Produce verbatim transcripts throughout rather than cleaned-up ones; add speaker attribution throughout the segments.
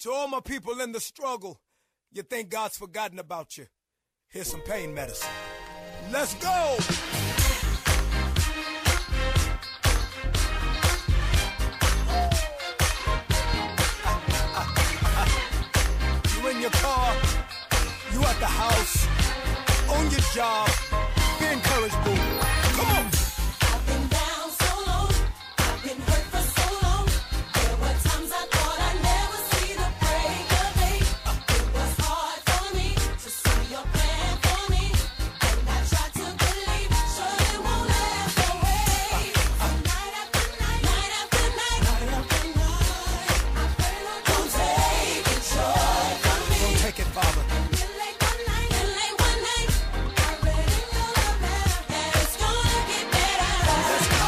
Speaker 1: To all my people in the struggle, you think God's forgotten about you. Here's some pain medicine. Let's go! You in your car, you at the house, on your job, be encouraged, boo. Come on!
Speaker 2: I've been down so long, I've been hurt for so long. There were times I thought I'd never see the break of day. It was hard for me to see your plan for me, and I tried to believe, sure it won't last away. So night after night, night after night, night after night, I pray Lord don't take it short from me.
Speaker 1: Don't take it, Father.
Speaker 2: Till late one night, till late one night, I read in your love letter that it's gonna get better.
Speaker 1: Let's go!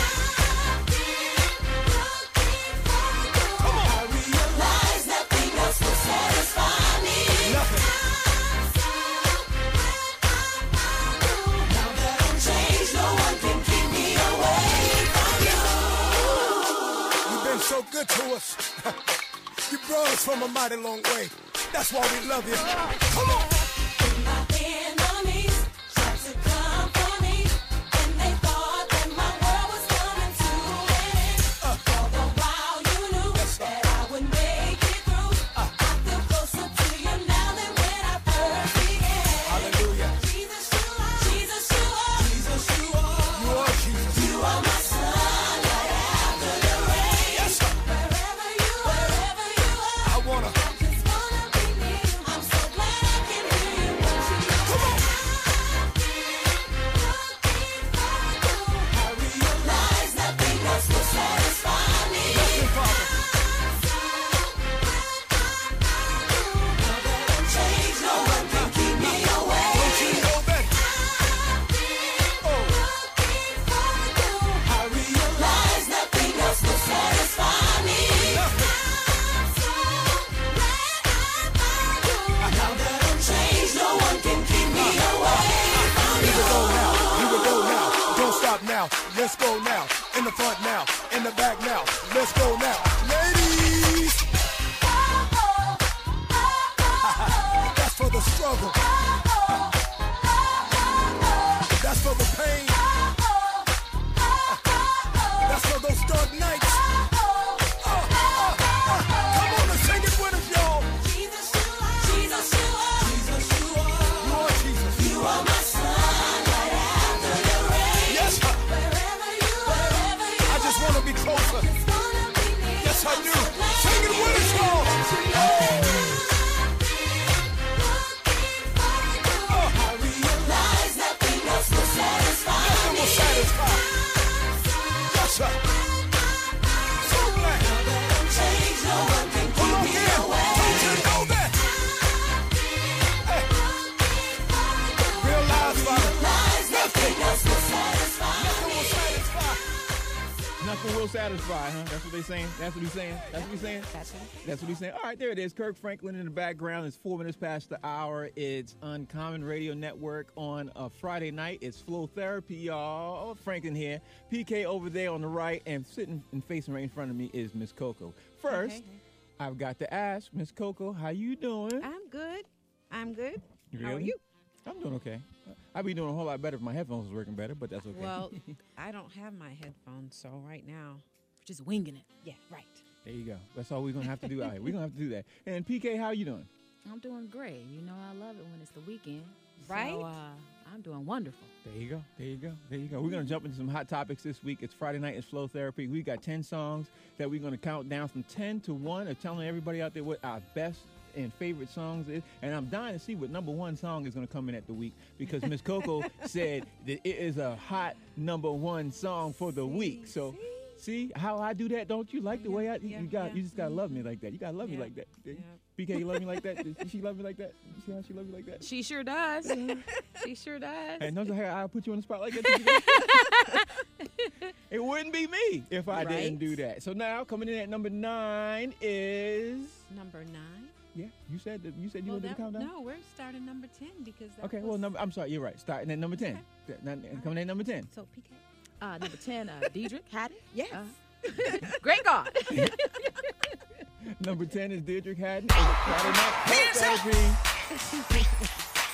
Speaker 1: Come on!
Speaker 2: I realize nothing else will satisfy me.
Speaker 1: Nothing.
Speaker 2: Now that I'm changed, no one can keep me away from you.
Speaker 1: You've been so good to us. You brought us from a mighty long way. That's why we love you. Come on!
Speaker 2: My enemies tried to come for me, and they thought that my world was coming to an end. All the while you knew
Speaker 1: Yes, sir.
Speaker 2: that I would make it through. I feel closer to you now than when I first began.
Speaker 1: Hallelujah.
Speaker 2: Jesus, you are. Jesus, you are. Jesus, you are.
Speaker 1: You are Jesus.
Speaker 2: You are my sunlight after the rain.
Speaker 1: Yes, sir.
Speaker 2: Wherever you are, wherever you are,
Speaker 1: I wanna.
Speaker 2: I just wanna be near you. I'm so glad I can hear you when you
Speaker 1: Come on!
Speaker 2: I realize nothing else will satisfy me.
Speaker 1: Nothing, Father.
Speaker 2: Now that I'm changed, no one can keep me away.
Speaker 1: Don't you know that? Oh,
Speaker 2: I realize nothing else will satisfy me.
Speaker 1: nothing.
Speaker 2: Now that I'm changed, no one can keep me away from
Speaker 1: Here
Speaker 2: you.
Speaker 1: we go now. Here we go now. Don't stop now. Let's go now. In the front now. In the back now. Let's go now. Ladies! That's for the struggle. That's for the pain. That's for those dark nights. Uh, uh, uh. Come on and sing it with us, y'all.
Speaker 2: Jesus, you are. Jesus, you are. Jesus, you are.
Speaker 1: You are Jesus.
Speaker 2: You are my sunlight after the rain.
Speaker 1: Yes, sir.
Speaker 2: Wherever you are, wherever you
Speaker 1: I just want to be closer.
Speaker 2: just wanna be near you.
Speaker 1: Yes, I
Speaker 2: I'm
Speaker 1: do.
Speaker 2: so glad
Speaker 1: Sing it with us, y'all.
Speaker 2: I realize nothing else will satisfy
Speaker 1: Nothing
Speaker 2: me.
Speaker 1: will satisfy. Yes, sir. So glad.
Speaker 2: I'm changed, no one can
Speaker 1: Come
Speaker 2: keep
Speaker 1: on
Speaker 2: me
Speaker 1: in.
Speaker 2: away.
Speaker 1: Don't you know that? Hey. Realize, Father,
Speaker 2: Realize nothing else will satisfy
Speaker 1: nothing
Speaker 2: me.
Speaker 1: will satisfy.
Speaker 3: Nothing will satisfy, huh? That's what they saying. That's what he's saying. That's what he's saying.
Speaker 4: That's it.
Speaker 3: That's what he's saying. All right, there it is. Kirk Franklin in the background. It's four minutes past the hour. It's Uncommon Radio Network on a Friday night. It's Flow Therapy, y'all. Franklin here. P K over there on the right, and sitting and facing right in front of me is Miss Coco. First,
Speaker 4: Okay.
Speaker 3: I've got to ask Miss Coco, how you doing?
Speaker 4: I'm good. I'm good. How are
Speaker 3: Really?
Speaker 4: you?
Speaker 3: I'm doing okay. I'd be doing a whole lot better if my headphones was working better, but that's okay.
Speaker 4: Well, I don't have my headphones, so right now, we're just winging it. Yeah, right.
Speaker 3: There you go. That's all we're gonna have to do out here. We're gonna have to do that. And P K, how you doing?
Speaker 5: I'm doing great. You know I love it when it's the weekend.
Speaker 4: Right?
Speaker 5: So, uh, I'm doing wonderful.
Speaker 3: There you go. There you go. There you go. We're going to jump into some hot topics this week. It's Friday night. It's Flow Therapy. We got ten songs that we're going to count down from ten to one of telling everybody out there what our best and favorite songs is. And I'm dying to see what number one song is going to come in at the week because Miss Coco said that it is a hot number one song for the week. So see how I do that? Don't you like the way I,
Speaker 4: Yeah,
Speaker 3: you got,
Speaker 4: yeah.
Speaker 3: you just got to love me like that. You got to love me
Speaker 4: Yeah,
Speaker 3: like that.
Speaker 4: yeah.
Speaker 3: B K, you love me like that? Does she love me like that? You see how she love me like that?
Speaker 5: She sure does. She sure does.
Speaker 3: Hey, notice how I put you on the spot like that? It wouldn't be me if I didn't
Speaker 4: Right.
Speaker 3: do that. So now coming in at number nine is
Speaker 4: Number nine.
Speaker 3: yeah. You said that, you said you
Speaker 4: Well,
Speaker 3: wanted to
Speaker 4: that-
Speaker 3: count down.
Speaker 4: no, we're starting number ten because that
Speaker 3: Okay.
Speaker 4: was,
Speaker 3: Well, number. I'm sorry. You're right. Starting at number ten. Yeah, not- Coming in at number ten.
Speaker 4: So P K.
Speaker 5: Uh, number ten, uh, Diedrich Haddon.
Speaker 4: Yes.
Speaker 5: Uh, Great God.
Speaker 3: Number ten is Deirdre Haddon. It's Friday Night Folk Therapy.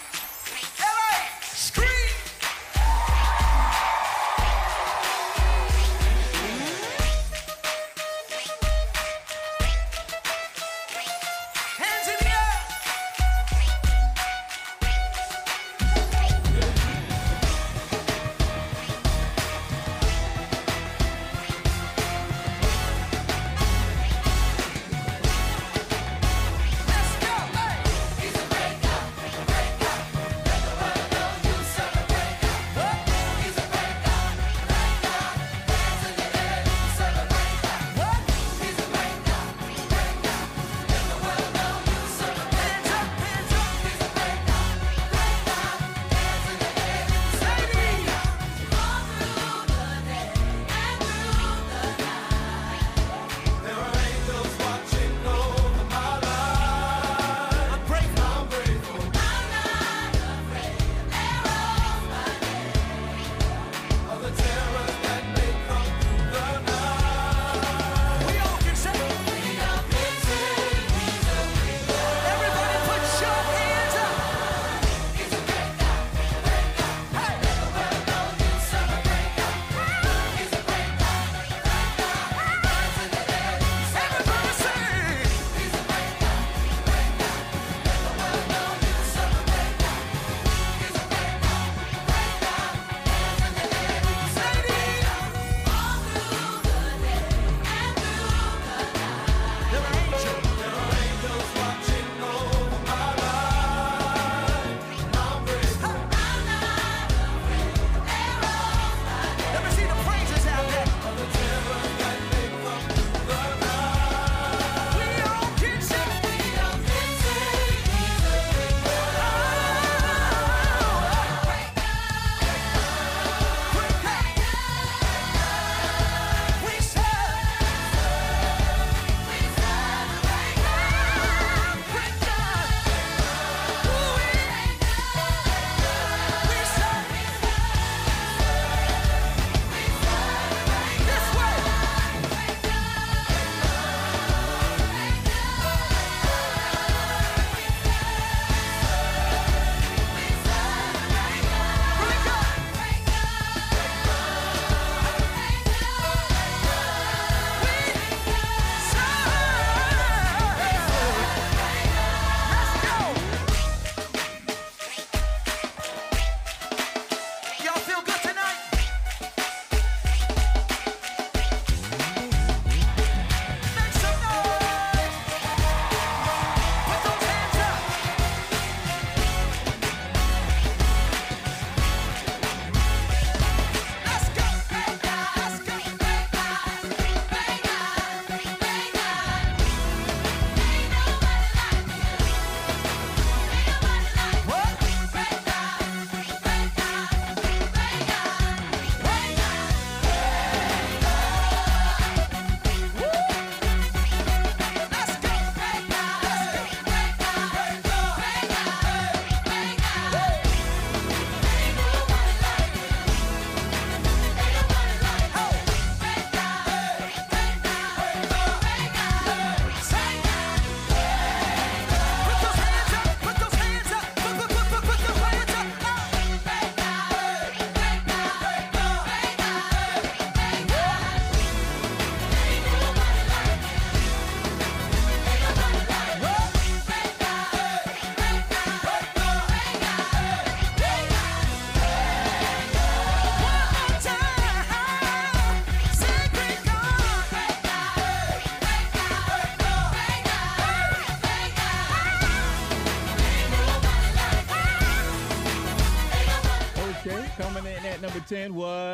Speaker 3: Coming in at number ten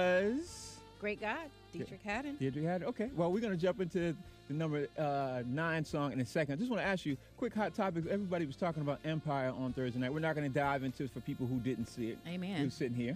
Speaker 3: was
Speaker 4: Great God, Dietrich Haddon.
Speaker 3: Deirdre Haddon. Okay, well, we're going to jump into the number uh, nine song in a second. I just want to ask you, quick hot topic. Everybody was talking about Empire on Thursday night. We're not going to dive into it for people who didn't see it.
Speaker 5: Amen.
Speaker 3: Who's sitting here.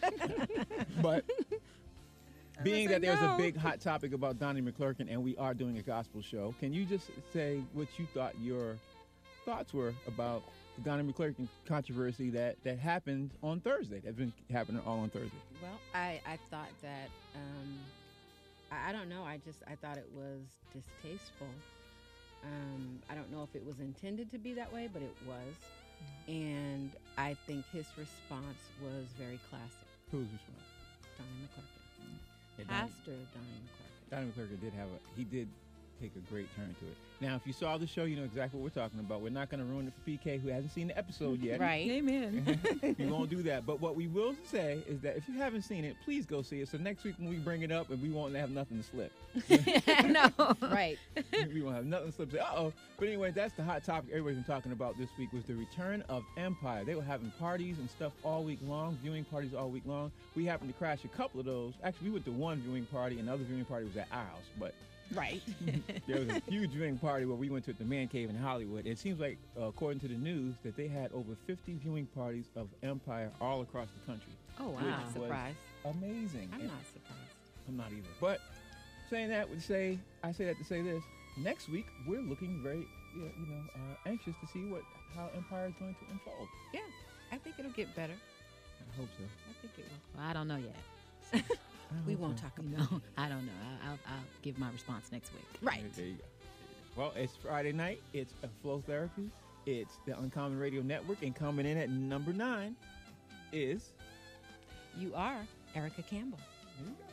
Speaker 3: But being that there's a big hot topic about Donnie McClurkin and we are doing a gospel show, can you just say what you thought your thoughts were about the Donnie McClurkin controversy that, that happened on Thursday, that's been happening all on Thursday?
Speaker 4: Well, I, I thought that, um, I, I don't know, I just, I thought it was distasteful Um, I don't know if it was intended to be that way, but it was. And I think his response was very classic.
Speaker 3: Whose response?
Speaker 4: Donnie McClurkin.
Speaker 3: Yeah, Donnie-
Speaker 4: Pastor Donnie McClurkin.
Speaker 3: Donnie McClurkin did have a, he did take a great turn to it. Now, if you saw the show, you know exactly what we're talking about. We're not going to ruin it for P K, who hasn't seen the episode yet.
Speaker 4: Right.
Speaker 5: Amen.
Speaker 3: We won't do that. But what we will say is that if you haven't seen it, please go see it. So next week when we bring it up, and we won't have nothing to slip.
Speaker 5: no.
Speaker 4: Right.
Speaker 3: We won't have nothing to slip. Say, uh-oh. But anyway, that's the hot topic everybody's been talking about this week was the return of Empire. They were having parties and stuff all week long, viewing parties all week long. We happened to crash a couple of those. Actually, we went to one viewing party, and the other viewing party was at our house. But
Speaker 4: Right.
Speaker 3: there was a huge viewing party where we went to at the Man Cave in Hollywood. It seems like, uh, according to the news, that they had over fifty viewing parties of Empire all across the country.
Speaker 5: Oh, wow.
Speaker 3: Which
Speaker 4: Not
Speaker 3: was
Speaker 4: surprised.
Speaker 3: Amazing.
Speaker 4: I'm
Speaker 3: And
Speaker 4: not surprised.
Speaker 3: I'm not either. But saying that would say, I say that to say this. Next week, we're looking very, you know, you know uh, anxious to see what how Empire is going to unfold.
Speaker 4: Yeah. I think it'll get better.
Speaker 3: I hope so.
Speaker 4: I think it will.
Speaker 5: Well, I don't know yet.
Speaker 3: I
Speaker 4: We
Speaker 3: hope
Speaker 4: won't
Speaker 3: so.
Speaker 4: talk
Speaker 5: You
Speaker 4: about it.
Speaker 5: know, I don't know. I, I'll, I'll give my response next week.
Speaker 4: Right.
Speaker 3: There you go. Well, it's Friday night. It's a Flow Therapy. It's the Uncommon Radio Network. And coming in at number nine is...
Speaker 4: You are Erica Campbell.
Speaker 3: Here you go.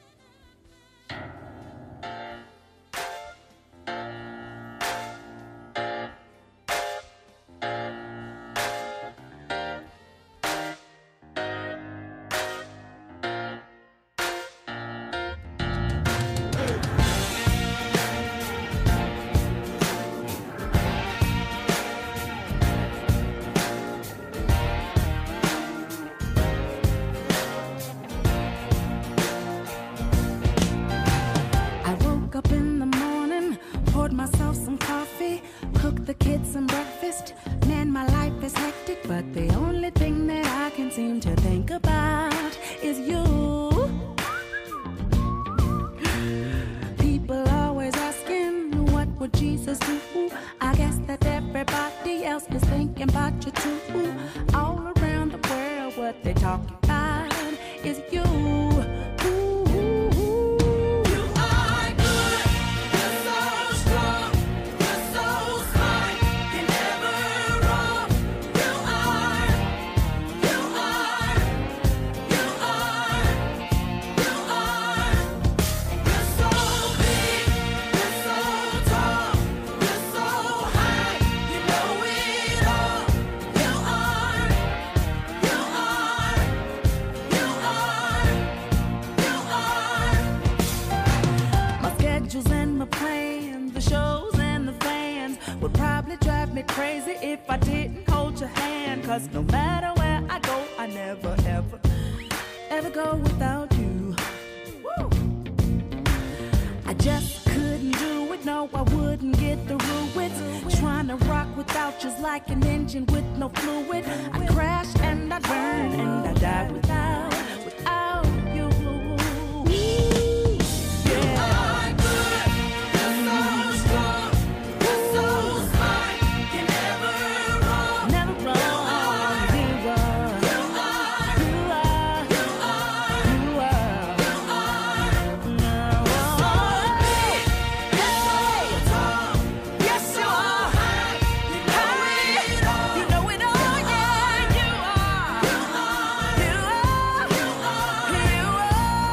Speaker 6: I woke up in the morning, poured myself some coffee, cooked the kids some breakfast. Man, my life is hectic, but the only thing that I can seem to think about is you. People always asking, what would Jesus do? I guess that everybody else is thinking about you too. All around the world, what they talking about is you. My schedules and my plans, the shows and the fans would probably drive me crazy if I didn't hold your hand. Cause no matter where I go, I never, ever, ever go without you. Woo! I just couldn't do it, no, I wouldn't get through it. Trying to rock without you's like an engine with no fluid. I crash and I burn and I die without, without you. Never wrong, you are. You are. You are. Yes, you are. You know it all, yeah. You are. You are. You are.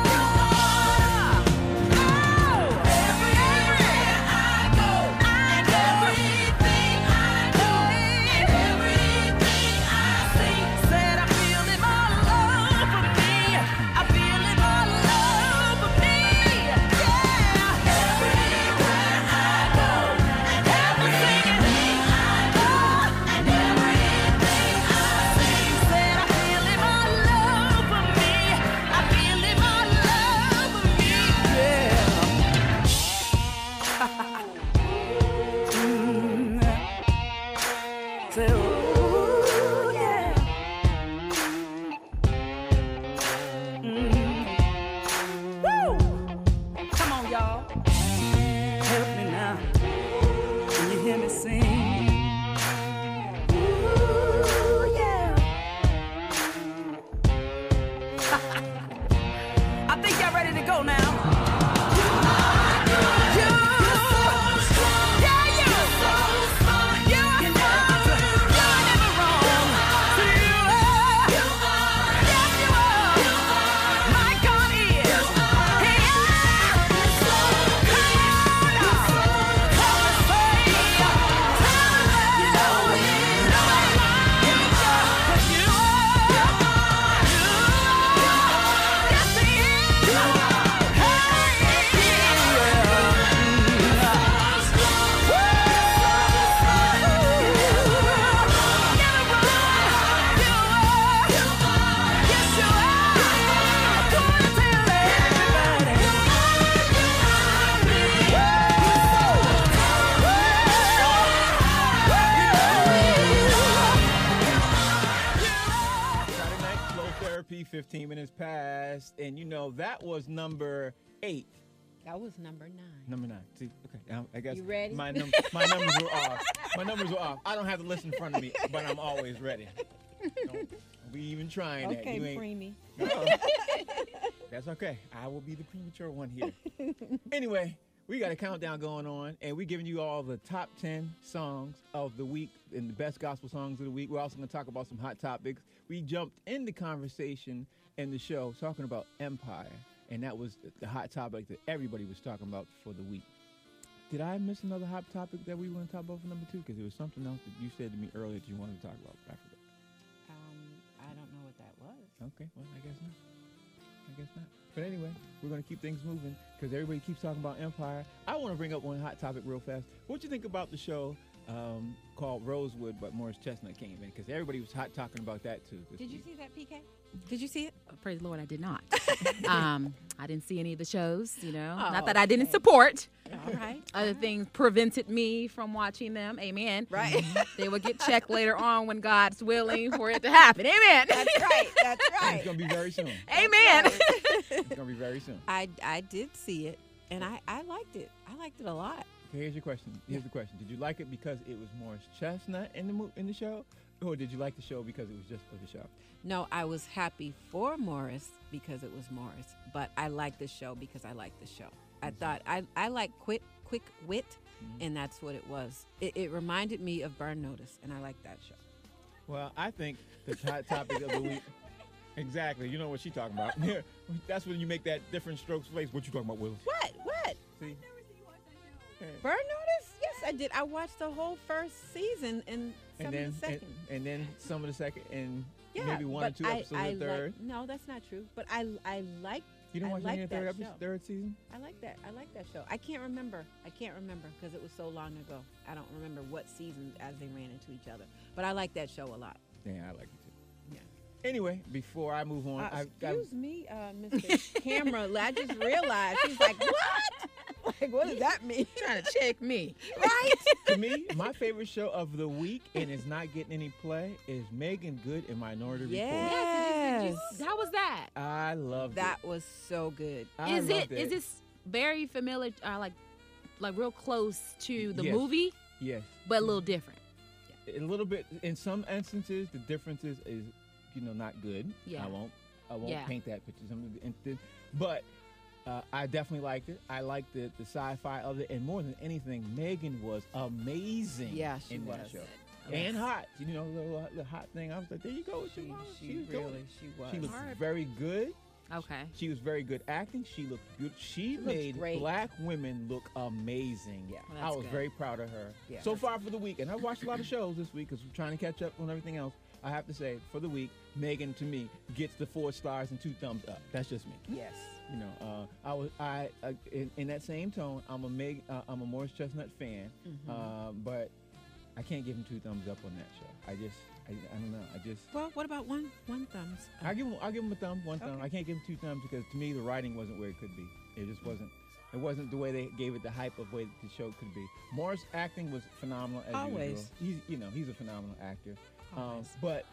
Speaker 6: Oh, everywhere I go, and everything I do, and everything I see, said I feel it all over me. I feel it all over me. Yeah. Everywhere I go, and everything I do, and everything I see, said I feel it all over me. I feel it all over me. Yeah. Mm. Say, ooh, yeah. Mm. Woo! Come on, y'all. Help me now. Can you hear me sing? Ooh, yeah. I think y'all ready to go now. You, yeah, you.
Speaker 3: fifteen minutes past, and you know that was number eight.
Speaker 4: That was number nine.
Speaker 3: Number nine. See, okay. Now, I guess
Speaker 4: You ready?
Speaker 3: my num- my numbers were off. My numbers were off. I don't have the list in front of me, but I'm always ready. Don't be even trying that.
Speaker 4: Okay,
Speaker 3: You ain't.
Speaker 4: preemie.
Speaker 3: No. That's okay. I will be the premature one here. Anyway, we got a countdown going on, and we're giving you all the top ten songs of the week and the best gospel songs of the week. We're also going to talk about some hot topics. We jumped in the conversation in the show talking about Empire, and that was the hot topic that everybody was talking about for the week. Did I miss another hot topic that we want to talk about for number two? Because there was something else that you said to me earlier that you wanted to talk about. I forgot.
Speaker 4: Um, I don't know what that was.
Speaker 3: Okay, well, I guess not. I guess not. But anyway, we're going to keep things moving because everybody keeps talking about Empire. I want to bring up one hot topic real fast. What you think about the show um, called Rosewood, but Morris Chestnut came in? Because everybody was hot talking about that, too. This
Speaker 4: Did you
Speaker 3: week.
Speaker 4: see that, P K? Did you see it?
Speaker 5: Oh, praise the Lord, I did not. um, I didn't see any of the shows, you know.
Speaker 4: Oh,
Speaker 5: not that I didn't
Speaker 4: okay.
Speaker 5: support.
Speaker 4: All right.
Speaker 5: Other things prevented me from watching them. Amen.
Speaker 4: Right.
Speaker 5: They will get checked later on when God's willing for it to happen. Amen.
Speaker 4: That's right. That's
Speaker 3: And
Speaker 4: right.
Speaker 3: it's going to be very soon.
Speaker 5: Amen.
Speaker 3: It's going to be very soon.
Speaker 4: I, I did see it, and I, I liked it. I liked it a lot.
Speaker 3: Okay, here's your question. Here's the question. Did you like it because it was Morris Chestnut in the mo- in the show? Or did you like the show because it was just for the show?
Speaker 4: No, I was happy for Morris because it was Morris, but I liked the show because I liked the show. I thought I, I like quick quick wit, and that's what it was. It, it reminded me of Burn Notice, and I like that show.
Speaker 3: Well, I think the hot topic of the week. Exactly. You know what she's talking about. That's when you make that different strokes face. What you talking about, Willis?
Speaker 4: What? What?
Speaker 3: See?
Speaker 4: Burn Notice? Yes, I did. I watched the whole first season and some
Speaker 3: And then,
Speaker 4: of the
Speaker 3: and,
Speaker 4: second.
Speaker 3: and then some of the second, and
Speaker 4: yeah,
Speaker 3: maybe one or
Speaker 4: but
Speaker 3: two
Speaker 4: I,
Speaker 3: episodes
Speaker 4: I
Speaker 3: of the third.
Speaker 4: Like, no, that's not true. But I I like
Speaker 3: You didn't
Speaker 4: I
Speaker 3: watch
Speaker 4: like
Speaker 3: any of the third
Speaker 4: that
Speaker 3: episode,
Speaker 4: show.
Speaker 3: third season?
Speaker 4: I like that. I like that show. I can't remember. I can't remember because it was so long ago. I don't remember what season as they ran into each other. But I like that show a lot.
Speaker 3: Yeah, I like it too.
Speaker 4: Yeah.
Speaker 3: Anyway, before I move on,
Speaker 4: Uh,
Speaker 3: I, I,
Speaker 4: excuse me, uh, Mister Camera. I just realized he's like, what? Like, what does that mean?
Speaker 5: Trying to check me.
Speaker 4: Right?
Speaker 3: to me, my favorite show of the week, and it's not getting any play, is Megan Good and Minority Report.
Speaker 4: Yes.
Speaker 5: How was that?
Speaker 3: I loved
Speaker 4: That
Speaker 3: it.
Speaker 4: was so good.
Speaker 3: I
Speaker 5: Is
Speaker 3: loved
Speaker 5: it? Is this very familiar? Uh, like, like real close to the
Speaker 3: Yes.
Speaker 5: movie,
Speaker 3: Yes.
Speaker 5: but a little different.
Speaker 3: A little bit. In some instances, the differences is, you know, not good.
Speaker 5: Yeah.
Speaker 3: I won't. I won't
Speaker 5: Yeah.
Speaker 3: paint that picture. Some of the instances, but uh, I definitely liked it. I liked the the sci-fi of it, and more than anything, Megan was amazing.
Speaker 4: Yeah, she
Speaker 3: in that
Speaker 4: was.
Speaker 3: show.
Speaker 4: Yes.
Speaker 3: And hot. You know, the, little- the hot thing. I was like, there you go. She,
Speaker 4: She,
Speaker 3: was-
Speaker 4: she
Speaker 3: was doing
Speaker 4: really,
Speaker 3: it.
Speaker 4: she was.
Speaker 3: She looked
Speaker 5: Hard.
Speaker 3: very good.
Speaker 5: Okay.
Speaker 3: She was very good acting. She looked beautiful. She
Speaker 4: looks
Speaker 3: made
Speaker 4: great.
Speaker 3: black women look amazing.
Speaker 4: Yeah.
Speaker 5: Well,
Speaker 3: I
Speaker 5: that's
Speaker 3: was
Speaker 5: good.
Speaker 3: very proud of her.
Speaker 4: Yeah.
Speaker 3: So far for the week, and I watched a lot of shows this week because we're trying to catch up on everything else. I have to say, for the week, Megan to me gets the four stars and two thumbs up. That's just me.
Speaker 4: Yes.
Speaker 3: You know, uh, I was I uh, in, in that same tone. I'm a Meg, uh, I'm a Morris Chestnut fan,
Speaker 4: Mm-hmm.
Speaker 3: uh, but I can't give him two thumbs up on that show. I just I, I don't know. I just
Speaker 4: Well, what about one one thumbs? up?
Speaker 3: I give him I give him a thumb, one thumb.
Speaker 4: Okay.
Speaker 3: I can't give him two thumbs because to me the writing wasn't where it could be. It just wasn't. It wasn't the way they gave it the hype of way that the show could be. Morris' acting was phenomenal as
Speaker 4: Always.
Speaker 3: usual. He's you know he's a phenomenal actor. Um,
Speaker 4: Always.
Speaker 3: but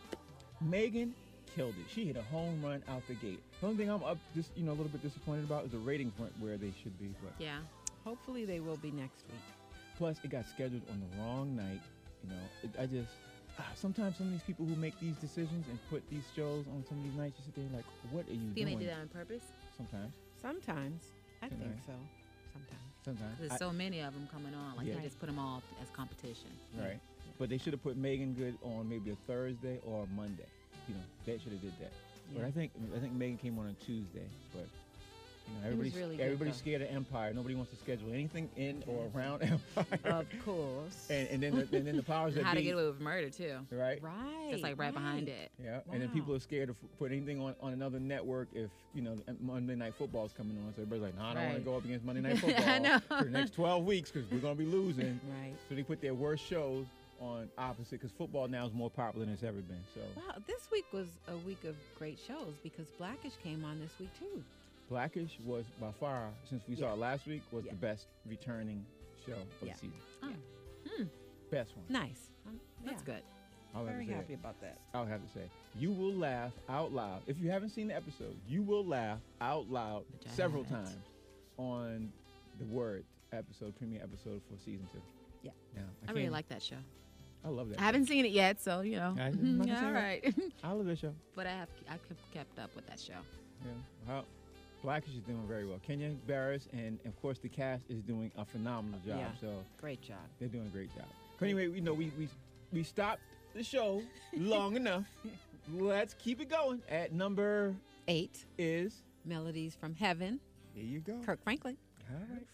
Speaker 3: Megan killed it. She hit a home run out the gate. The only thing I'm up just you know a little bit disappointed about is the ratings weren't where they should be. But
Speaker 5: Yeah.
Speaker 4: Hopefully they will be next week.
Speaker 3: plus it got scheduled on the wrong night. You know, it, I just ah, sometimes some of these people who make these decisions and put these shows on some of these nights, you sit there like, what are you
Speaker 5: Think
Speaker 3: doing?
Speaker 5: they did that on purpose?
Speaker 3: Sometimes,
Speaker 4: Sometimes. I think
Speaker 3: Tonight.
Speaker 4: so. Sometimes.
Speaker 3: sometimes.
Speaker 5: There's
Speaker 3: I-
Speaker 5: so many of them coming on. Like
Speaker 3: Yeah.
Speaker 5: they just put them all as competition.
Speaker 3: Right. But they should have put Megan Good on maybe a Thursday or a Monday. You know, they should have did that. But
Speaker 4: Yeah.
Speaker 3: I think I think Megan came on a Tuesday. But you know,
Speaker 4: was
Speaker 3: everybody's
Speaker 4: really good,
Speaker 3: everybody's
Speaker 4: though.
Speaker 3: scared of Empire. Nobody wants to schedule anything in or around Empire.
Speaker 4: Of course.
Speaker 3: and, and then the, and then the powers that
Speaker 5: How to
Speaker 3: be,
Speaker 5: get away with murder too.
Speaker 3: right?
Speaker 4: right.
Speaker 5: That's like right behind
Speaker 4: right.
Speaker 5: it.
Speaker 3: Yeah. And then
Speaker 4: Wow.
Speaker 3: people are scared to f- put anything on, on another network if you know Monday Night Football is coming on. So everybody's like, no, I don't want
Speaker 5: Right.
Speaker 3: to go up against Monday Night Football
Speaker 5: I know.
Speaker 3: for the next twelve weeks because we're gonna be losing.
Speaker 4: Right.
Speaker 3: So they put their worst shows on opposite because football now is more popular than it's ever been. So
Speaker 4: Wow, this week was a week of great shows because Blackish came on this week too.
Speaker 3: Blackish was by far, since we saw
Speaker 4: Yeah.
Speaker 3: it last week, was
Speaker 4: Yeah.
Speaker 3: the best returning show of
Speaker 4: Yeah.
Speaker 3: the season.
Speaker 5: Oh.
Speaker 4: Yeah.
Speaker 5: Hmm.
Speaker 3: Best one.
Speaker 4: Nice. Um,
Speaker 5: That's
Speaker 4: yeah.
Speaker 5: good.
Speaker 3: I'll have
Speaker 4: Very
Speaker 3: to say
Speaker 4: happy
Speaker 3: it.
Speaker 4: about that.
Speaker 3: I'll have to say, you will laugh out loud. If you haven't seen the episode, you will laugh out loud
Speaker 5: Which I
Speaker 3: several
Speaker 5: haven't.
Speaker 3: times on the Word episode, premiere episode for season two.
Speaker 4: Yeah.
Speaker 3: Yeah,
Speaker 5: I really
Speaker 3: can't-
Speaker 5: like that show.
Speaker 3: I love that.
Speaker 5: I haven't seen it yet, so you know.
Speaker 3: I- I'm not gonna
Speaker 5: yeah,
Speaker 3: say
Speaker 5: all
Speaker 3: that.
Speaker 5: right.
Speaker 3: I love that show.
Speaker 5: but I have I kept kept up with that show.
Speaker 3: Yeah. Well, Blackish is doing very well. Kenya Barris and of course the cast is doing a phenomenal job.
Speaker 4: Yeah.
Speaker 3: So
Speaker 4: Great job.
Speaker 3: they're doing a great job. But anyway, we know we we we stopped the show long enough. Let's keep it going. At number
Speaker 4: Eight,
Speaker 3: is
Speaker 4: Melodies from Heaven,
Speaker 3: there you go.
Speaker 4: Kirk Franklin.
Speaker 3: All right.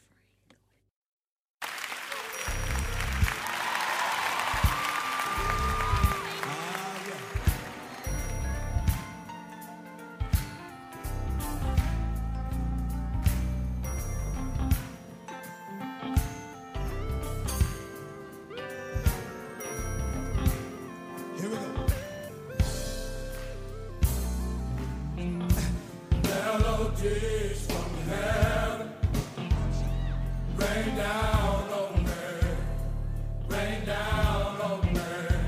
Speaker 1: Here we go.
Speaker 7: Melodies from heaven rain down on me, rain down on me.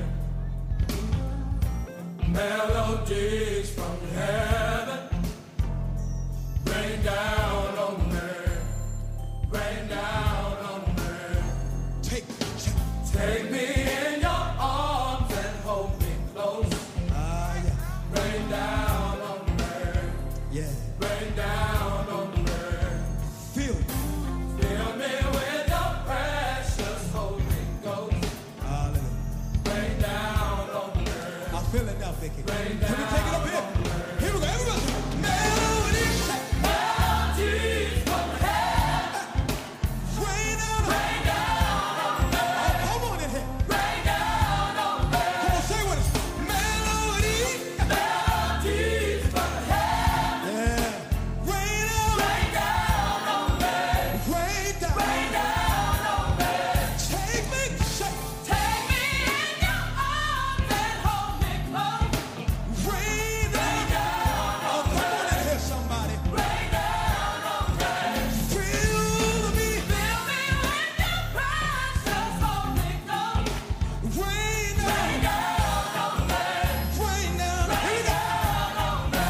Speaker 7: Melodies from heaven rain down on me, rain down on me.
Speaker 1: Take,
Speaker 7: Take me in your arms and hold me close.
Speaker 1: ah, yeah,
Speaker 7: Rain down on me,
Speaker 1: yeah.
Speaker 7: rain down on me.
Speaker 1: Feel it.
Speaker 7: Fill me with your precious Holy Ghost.
Speaker 1: Hallelujah.
Speaker 7: Rain down on me.
Speaker 1: I feel it now, Vicky.
Speaker 7: Rain
Speaker 1: Can we take it up here? Here we go, everybody. Melody.
Speaker 7: Melodies from heaven,
Speaker 1: Rain down.
Speaker 7: rain down on me,
Speaker 1: Oh, come on in here.
Speaker 7: rain down on me.
Speaker 1: Come on, say with us. Melody.
Speaker 7: Melodies from heaven,
Speaker 1: Yeah. Rain down.
Speaker 7: rain down on me,
Speaker 1: Rain down.
Speaker 7: rain down on me.
Speaker 1: Take me. Say,
Speaker 7: Take me in your arms and hold me close.
Speaker 1: rain down. Oh, come on in here, somebody.
Speaker 7: Rain down on me.
Speaker 1: Fill me.
Speaker 7: Fill me with your precious Holy Ghost.
Speaker 1: Rain down.
Speaker 7: Rain down on me.
Speaker 1: Rain down. Here we go.
Speaker 7: Down on me.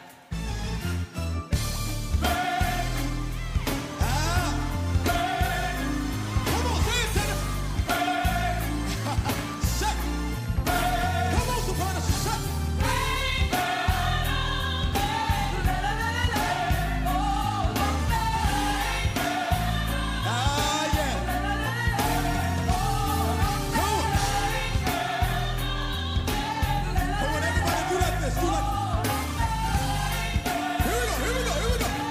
Speaker 1: Ah. Come on, say it, tenor. Say. Come on, soprano. Say. Ah, yeah. Come on. Come on, everybody do like this. Do like Here we go, here we go, here we go.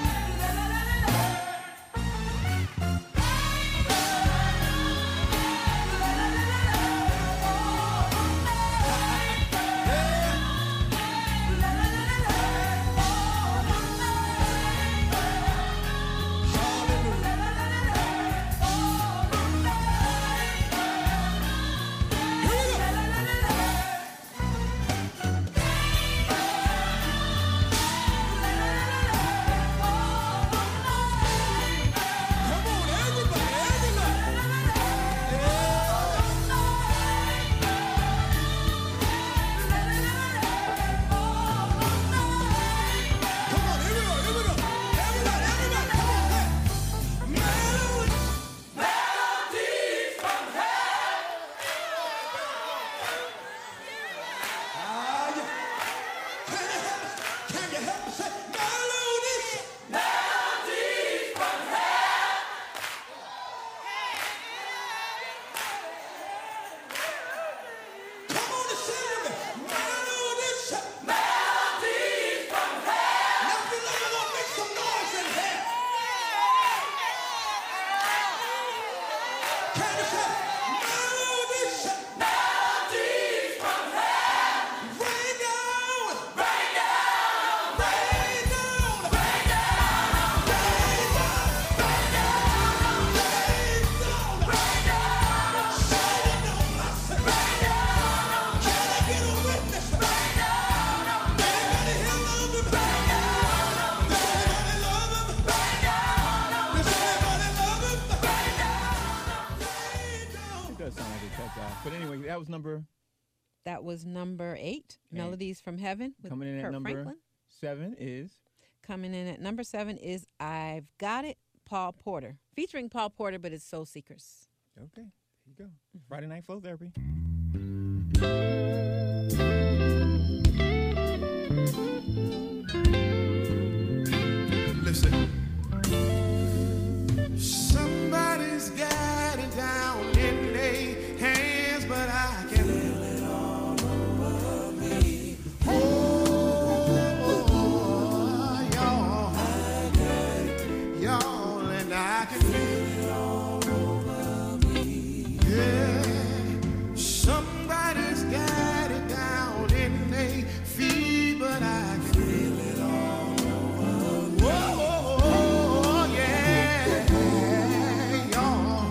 Speaker 1: Come on, everybody, everybody. Come on, here we go, here we go. Everybody, everybody, come on, say. Melody.
Speaker 7: Melodies from heaven.
Speaker 1: Ah, yeah. Can you help us? Can you help us say melodies?
Speaker 7: Melodies from heaven.
Speaker 1: Come on and sing with me. Melodies.
Speaker 7: Melodies from heaven.
Speaker 1: Now, if you know you want to make some noise in here. Can you say melodies?
Speaker 7: Melodies from heaven.
Speaker 1: Rain down.
Speaker 7: Rain down,
Speaker 1: Rain down.
Speaker 7: rain down,
Speaker 1: Rain down.
Speaker 7: rain down,
Speaker 1: Rain down.
Speaker 7: rain down,
Speaker 1: Shout it down, I say.
Speaker 7: rain down,
Speaker 1: Can I get a witness?
Speaker 7: rain down,
Speaker 1: Anybody here love him?
Speaker 7: rain down,
Speaker 1: Does anybody love him?
Speaker 7: rain down,
Speaker 1: Does anybody love him?
Speaker 7: rain down.
Speaker 1: Rain down.
Speaker 3: It does sound like it cuts off. But anyway, that was number
Speaker 4: That was number eight,
Speaker 3: And
Speaker 4: Melodies from Heaven with
Speaker 3: Coming in
Speaker 4: Kurt
Speaker 3: at number
Speaker 4: Franklin.
Speaker 3: seven is
Speaker 4: Coming in at number seven is I've Got It, Paul Porter. Featuring Paul Porter, but it's Soul Seekers.
Speaker 3: okay. There you go. Friday Night Flow Therapy.
Speaker 1: Listen. Somebody's got it down in their hands, but I can feel it all over me. Oh, y'all, y'all, and I can feel it all over me. Yeah, somebody's got it down in their feet, but I can feel it all over me. Whoa, yeah, y'all,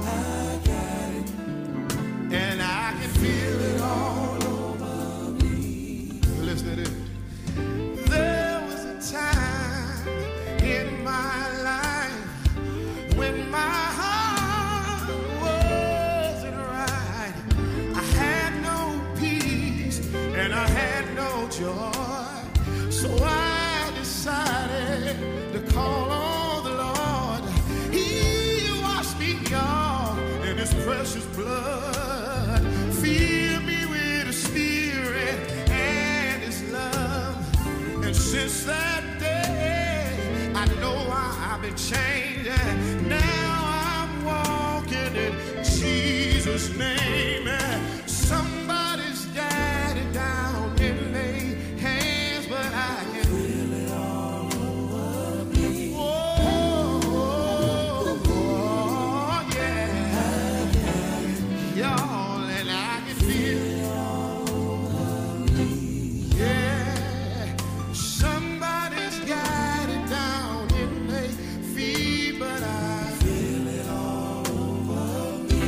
Speaker 1: and I can feel it all over me. Listen to this. There was a time in my life when my heart wasn't right. I had no peace and I had no joy. So I decided to call on the Lord. He washed me off in his precious blood. Fill me with his spirit and his love. And since that day, I know I've been changed. And now I'm walking in Jesus' name. Somebody's got it down in their hands, but I can feel it all over me. Oh, oh, oh, yeah. Y'all, and I can feel it all over me. Yeah, somebody's got it down in their feet, but I feel it all over me.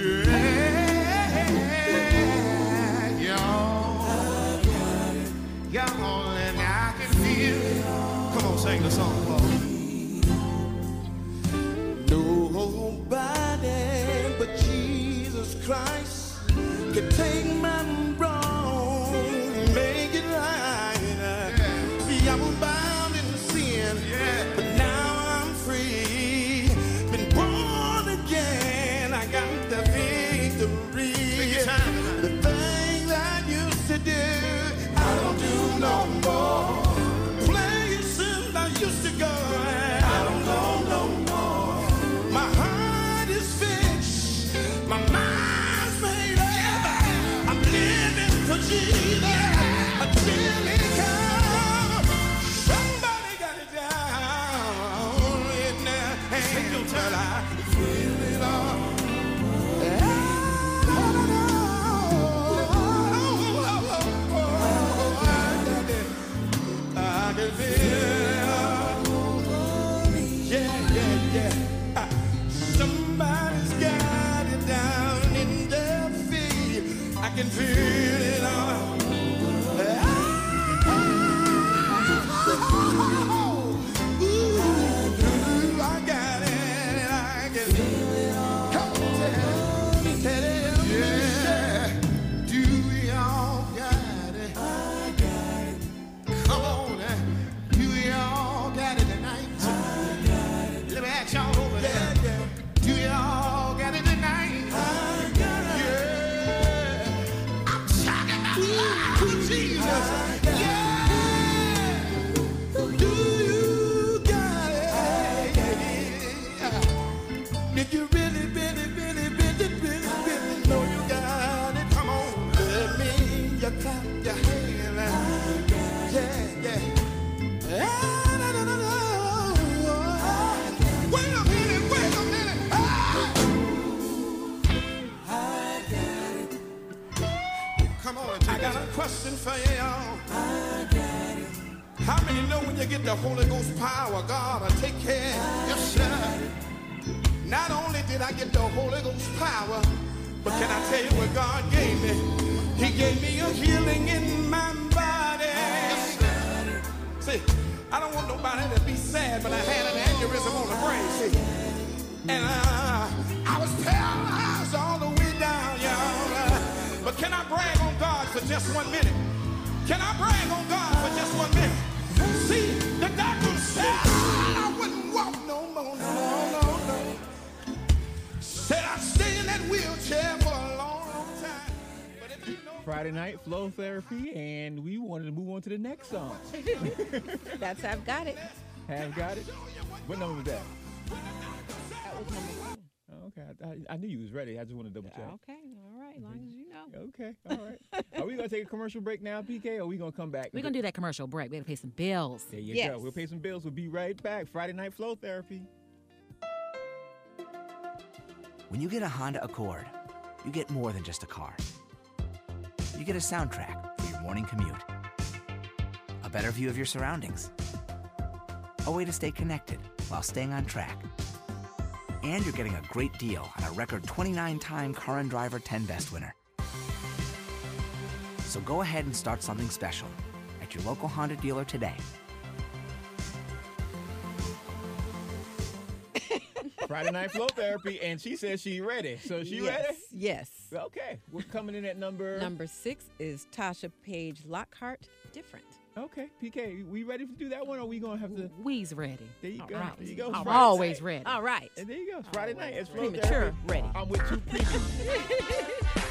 Speaker 1: Yeah, y'all, y'all, and I can feel it. Come on, sing the song, Paul. Nobody but Jesus Christ can take my wrong and make it right. See, I was bound in sin, but now I'm free. Been born again, I got the victory. The things I used to do, I don't do no more. Places I used to go, I don't go no more. My heart is fixed, my mind's made up. I'm living for Jesus until he comes. Somebody got it down in their hands, but I can feel it all. I can feel it all. Yeah, yeah, yeah. Ah, somebody's got it down in their feet. I can feel it all. Ah, ooh, I got it. I can feel it all. Come on, tell, tell it. Yeah. Do we all got it? I got it. Come on, eh? Do we all got it tonight? I got it. Let me ask y'all over there. Do y'all got it tonight? I got it. Yeah. I'm talking about love, Jesus. Yeah. Do you got it? If you really, really, really, really, really, really know you got it, come on, let me you clap your hands. Yeah, yeah. Ah, no, no, no, no. Wait a minute, wait a minute. Ah. Come on, I got a question for you, y'all. How many know when you get the Holy Ghost power, God will take care? Yes, sir. Not only did I get the Holy Ghost power, but can I tell you what God gave me? He gave me a healing in my body. Yes, sir. See, I don't want nobody to be sad, but I had an aneurysm on the brain, see. And uh, I was paralyzed all the way down, y'all. Uh, but can I brag on God for just one minute? Can I brag on God for just one minute? See, the doctor said I wouldn't walk no more, no, no, no. Said I'd stay in that wheelchair for a long, long time. But if you know
Speaker 3: Friday night flow therapy, and we wanted to move on to the next song.
Speaker 4: That's I've got it.
Speaker 3: Have got it. What number was that?
Speaker 4: That was number one.
Speaker 3: Oh, okay, I, I, I knew you was ready. I just want to double check.
Speaker 4: Okay, all right, as long as you know.
Speaker 3: Okay, all right. Are we gonna take a commercial break now, P K, or are we gonna come back?
Speaker 5: We're going to do that commercial break. We got to pay some bills.
Speaker 3: There you
Speaker 4: Yes.
Speaker 3: go. We'll pay some bills. We'll be right back. Friday night flow therapy.
Speaker 8: When you get a Honda Accord, you get more than just a car. You get a soundtrack for your morning commute, a better view of your surroundings, a way to stay connected while staying on track. And you're getting a great deal on a record twenty-nine time Car and Driver ten Best winner. So go ahead and start something special at your local Honda dealer today.
Speaker 3: Friday night flow therapy, and she says she ready. So she
Speaker 4: yes.
Speaker 3: ready?
Speaker 4: Yes.
Speaker 3: Okay. We're coming in at number.
Speaker 4: Number six is Tasha Page Lockhart, Different.
Speaker 3: Okay, P K, we ready to do that one, or we gonna have to?
Speaker 5: We's ready.
Speaker 3: There you
Speaker 5: All
Speaker 3: go.
Speaker 5: right.
Speaker 3: There you go.
Speaker 5: I'm
Speaker 3: Friday
Speaker 5: always
Speaker 3: night.
Speaker 5: ready.
Speaker 4: All right.
Speaker 3: And there you go. It's Friday night. It's flow
Speaker 4: Premature
Speaker 3: therapy.
Speaker 4: ready.
Speaker 3: I'm with two previews.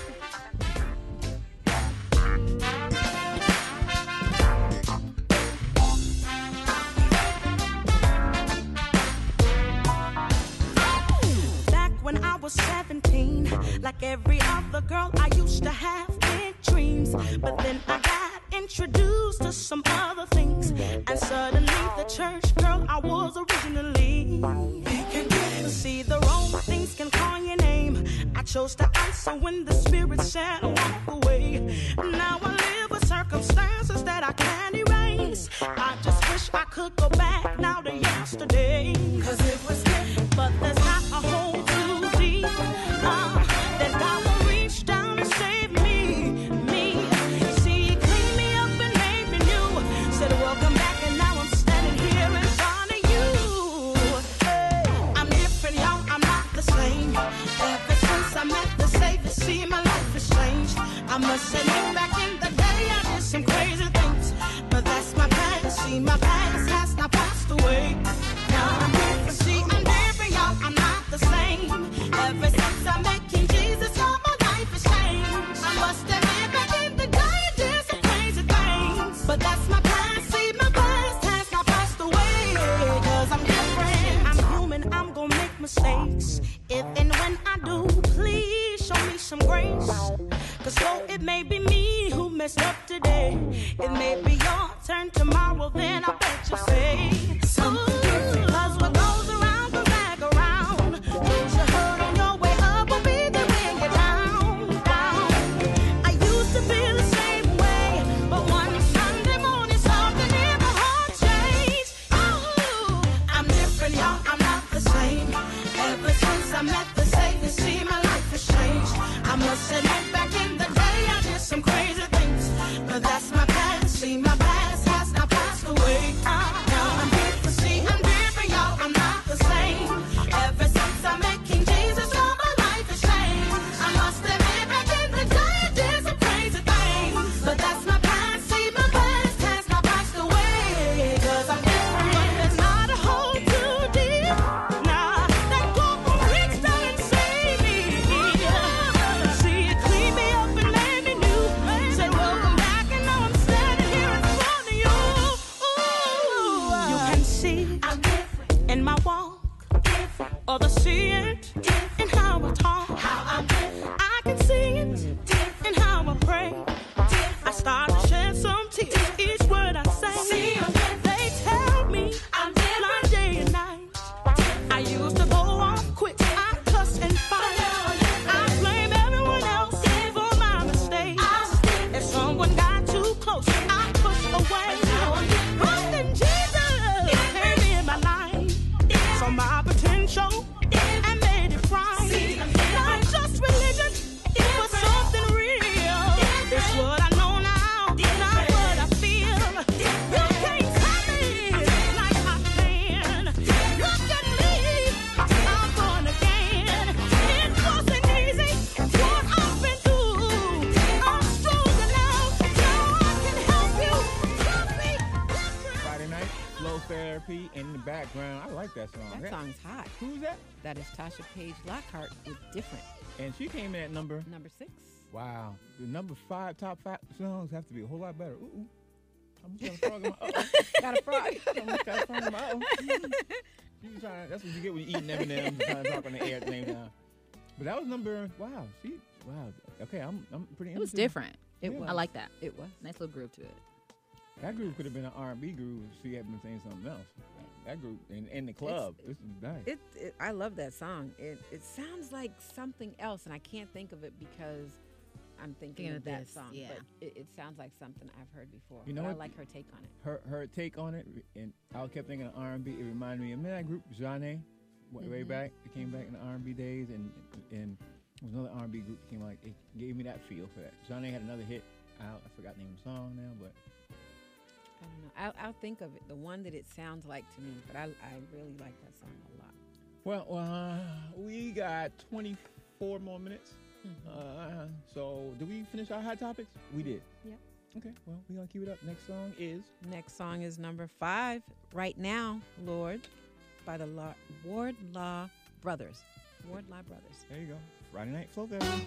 Speaker 6: Back when I was seventeen, like every other girl, I used to have big dreams. But then I got introduced to some other things, and suddenly the church girl I was originally became. See, the wrong things can call your name. I chose to answer when the Spirit said walk away. Now I live with circumstances that I can't erase. I just wish I could go back now to yesterday, 'cause it was good, but there's not a hole too deep. Uh, that God will reach down and save me, me. See, He cleaned me up and made me new. Said welcome back, and now I'm standing here in front of you. Hey, I'm different, y'all. I'm not the same. Ever since I met the Savior, see, my life has changed. I must admit, back in the day, I did some crazy things, but that's my past. See, my past has not passed away. Now I'm different. See, I'm different, y'all. I'm not the same. Ever since I met King Jesus, all my life has changed. I must admit, back in the day, I did some crazy things, but that's my past. See, my past has not passed away, 'cause I'm different. I'm human, I'm gonna make mistakes. If and when I do, please show me some grace. 'Cause though it may be me who messed up today, it may be your turn tomorrow, then I bet you say something different. 'Cause what goes around comes back around. Those you hurt on your way up will be there when you're down, down. I used to feel the same way, but one Sunday morning something in my heart changed. Oh, I'm different, y'all. I'm not the same. Ever since I met the Savior, see, my life has changed. I must admit, back in the day, I did some crazy things, but that's my past. See, my past has not passed away. Uh, now I'm different. See, I'm different, y'all. I'm not the same. Ever since I met King Jesus, all my life has changed. I must admit, back in the day, I did some crazy things, but that's my past. See, my past has not passed away, 'cause I'm different. But there's not a hole too deep. Nah, that God will reach down and save me. See, it cleaned me up and made me new. Said welcome back, and now I'm standing here in front of you. Ooh, you can see I'm different in my walk, different. Others see it different in how I talk, how I'm different. I can see it different in how I pray. Different. I start to shed some tears each word I say. See, I'm different. They tell me I'm different day and night. I used to go off quick, I cuss and fight. I blame everyone else for my mistakes. If someone got too close, I push away. But then Jesus came in my life, saw my potential, and made it right. Not just religion, it was something real. This was
Speaker 3: background. I like that song.
Speaker 4: That song's hot.
Speaker 3: Who's that?
Speaker 4: That is Tasha Page Lockhart with Different.
Speaker 3: And she came in at number.
Speaker 4: Number six.
Speaker 3: Wow. The number five top five songs have to be a whole lot better. Ooh, ooh. I'm got a frog in my uh-oh.
Speaker 4: Got a frog.
Speaker 3: Almost got a frog in my uh-oh. You was trying, that's what you get when you eating M and M's and trying to talk on the air at the same time. But that was number. Wow. She. Wow. Okay. I'm. I'm pretty.
Speaker 5: It was
Speaker 3: interested.
Speaker 5: different.
Speaker 4: It
Speaker 3: Yeah.
Speaker 4: was.
Speaker 5: I like that.
Speaker 4: It was.
Speaker 5: Nice little groove to it.
Speaker 3: That group could have been an R and B group if she had been saying something else. That group in, in the club. This is nice.
Speaker 4: It, it. I love that song. It. It sounds like something else, and I can't think of it because I'm thinking
Speaker 5: Thinking
Speaker 4: of
Speaker 5: of
Speaker 4: that
Speaker 5: this,
Speaker 4: song.
Speaker 5: yeah.
Speaker 4: But it, it sounds like something I've heard before.
Speaker 3: You know
Speaker 4: but I
Speaker 3: what?
Speaker 4: like her take on it.
Speaker 3: her her take on it, and I kept thinking of R and B. It reminded me of remember that group Zane, way, way
Speaker 4: Mm-hmm.
Speaker 3: back. It came back in the R and B days, and and there was another R and B group that came like it gave me that feel for that. Zane had another hit out. I forgot the name of the song now, but
Speaker 4: I don't know. I'll, I'll think of it. The one that it sounds like to me, but I I really like that song a lot.
Speaker 3: well, uh, we got twenty-four more minutes. Uh, so did we finish our hot topics? We did.
Speaker 4: Yep.
Speaker 3: Okay. Well, we gonna keep it up. Next song is
Speaker 4: Next song is number five, Right Now, Lord, by the Law, Wardlaw Brothers. Wardlaw Brothers.
Speaker 3: there you go. Friday Night Flow Therapy.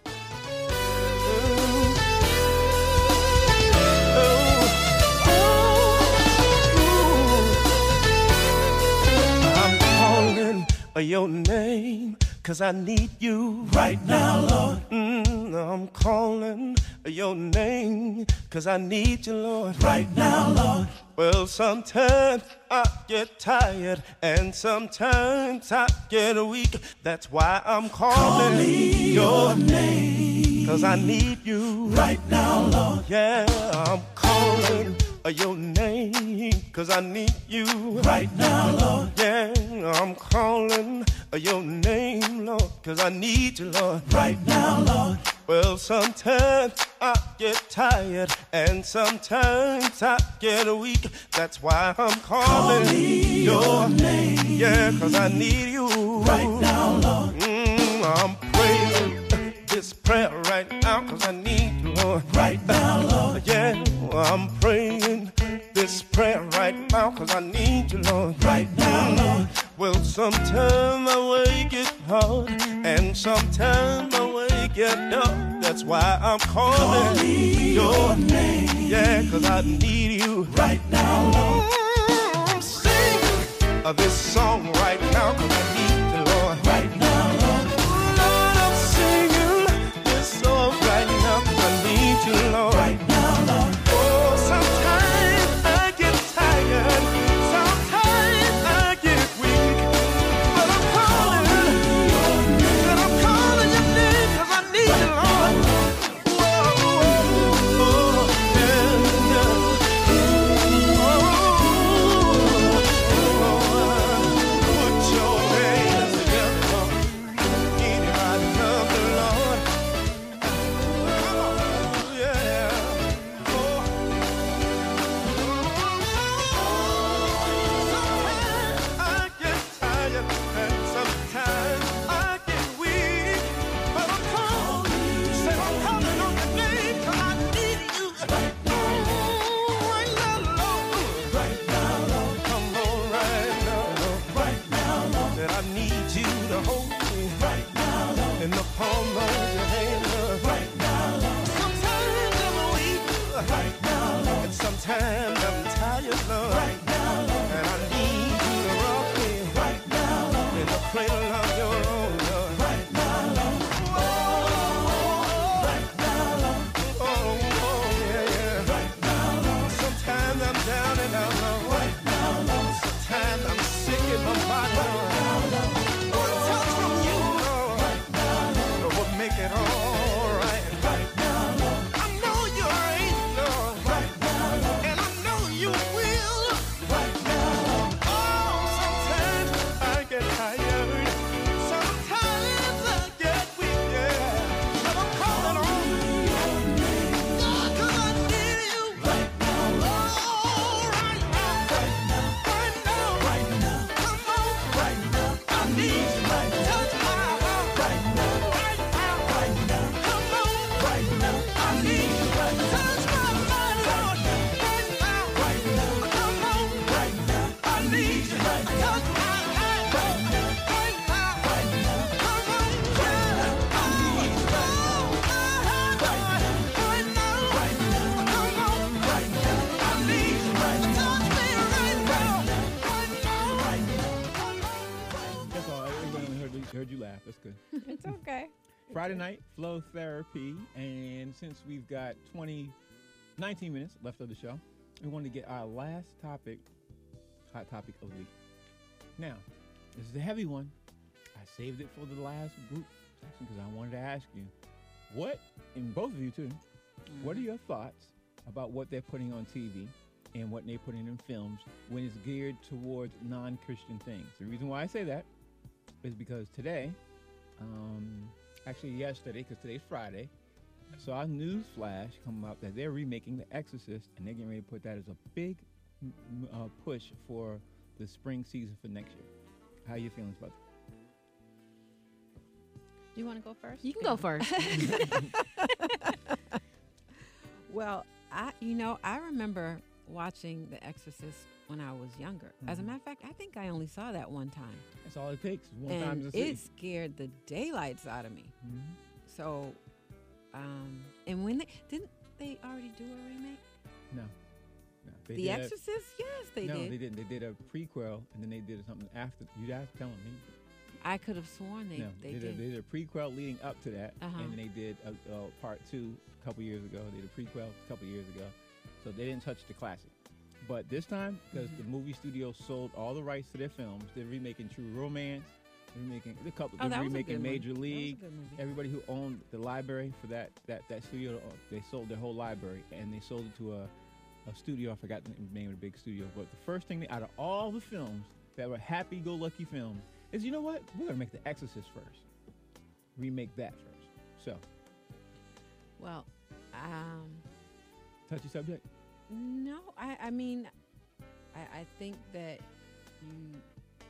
Speaker 9: I'm calling your name, cause I need you right now, Lord. Mm, I'm calling your name, cause I need you, Lord, right now, Lord. Well, sometimes I get tired, and sometimes I get weak. That's why I'm calling, calling your name, cause I need you right now, Lord. Yeah, I'm calling your name, cause I need you right now, Lord. Yeah, I'm calling your name, Lord, cause I need you, Lord, right now, Lord. Well, sometimes I get tired, and sometimes I get weak. That's why I'm calling, calling your name. Yeah, cause I need you right now, Lord. Mm, I'm praying this prayer right now, cause I need you, Lord, right now, Lord. Yeah, I'm praying this prayer right now, cause I need you, Lord, right now, Lord. Well, sometimes my way get hard, and sometimes my way get dark. That's why I'm calling, calling your name. Yeah, cause I need you right now, Lord. I'm singing uh, this song right now, cause I need you, Lord, right now, Lord. Lord, I'm singing this song right now, cause I need you, Lord, right now, Lord. Oh, sometimes I get tired, sometimes I get weak, but I'm calling your name, and I'm calling your name, cause I need you, Lord. Whoa, whoa, oh, yeah, yeah. Oh, oh, put your name
Speaker 3: That's good.
Speaker 4: It's okay.
Speaker 3: Friday night, flow therapy. And since we've got twenty, nineteen minutes left of the show, we want to get our last topic, hot topic of the week. Now, this is a heavy one. I saved it for the last group section because I wanted to ask you, what, and both of you too, what are your thoughts about what they're putting on T V and what they're putting in films when it's geared towards non-Christian things? The reason why I say that is because today, um, actually yesterday, because today's Friday, I saw a news flash come up that they're remaking The Exorcist, and they're getting ready to put that as a big m- m- uh, push for the spring season for next year. How are you feeling about that?
Speaker 5: Do you want to go first?
Speaker 4: You can go first. Well, I you know, I remember watching The Exorcist when I was younger. As a
Speaker 3: Mhm.
Speaker 4: matter of fact, I think I only saw that one time.
Speaker 3: That's all it takes. One time
Speaker 4: And
Speaker 3: to see.
Speaker 4: it scared the daylights out of me.
Speaker 3: Mhm.
Speaker 4: So, um, and when they didn't they already do a remake?
Speaker 3: No. No. They
Speaker 4: The
Speaker 3: did a-
Speaker 4: Exorcist? Yes, they
Speaker 3: no,
Speaker 4: did.
Speaker 3: they didn't. They did a prequel, and then they did something after. You guys telling me?
Speaker 4: I could have sworn they
Speaker 3: no,
Speaker 4: they
Speaker 3: did. A,
Speaker 4: did.
Speaker 3: they did a prequel leading up to that,
Speaker 4: Uh-huh.
Speaker 3: and then they did a, a part two a couple years ago. They did a prequel a couple years ago, so they didn't touch the classic. But this time, because the movie studio sold all the rights to their films, they're remaking True Romance. They're remaking a couple.
Speaker 4: Oh,
Speaker 3: they're
Speaker 4: that was a
Speaker 3: remaking
Speaker 4: good one.
Speaker 3: Major
Speaker 4: That was a
Speaker 3: League.
Speaker 4: good movie.
Speaker 3: Everybody who owned the library for that that that studio, uh, they sold their whole library, and they sold it to a a studio. I forgot the name of the big studio. But the first thing, they, out of all the films that were happy-go-lucky films, is, you know what? We're gonna make The Exorcist first. Remake that first. So,
Speaker 4: Well, um,
Speaker 3: touchy subject.
Speaker 4: no, I, I mean, I, I think that you,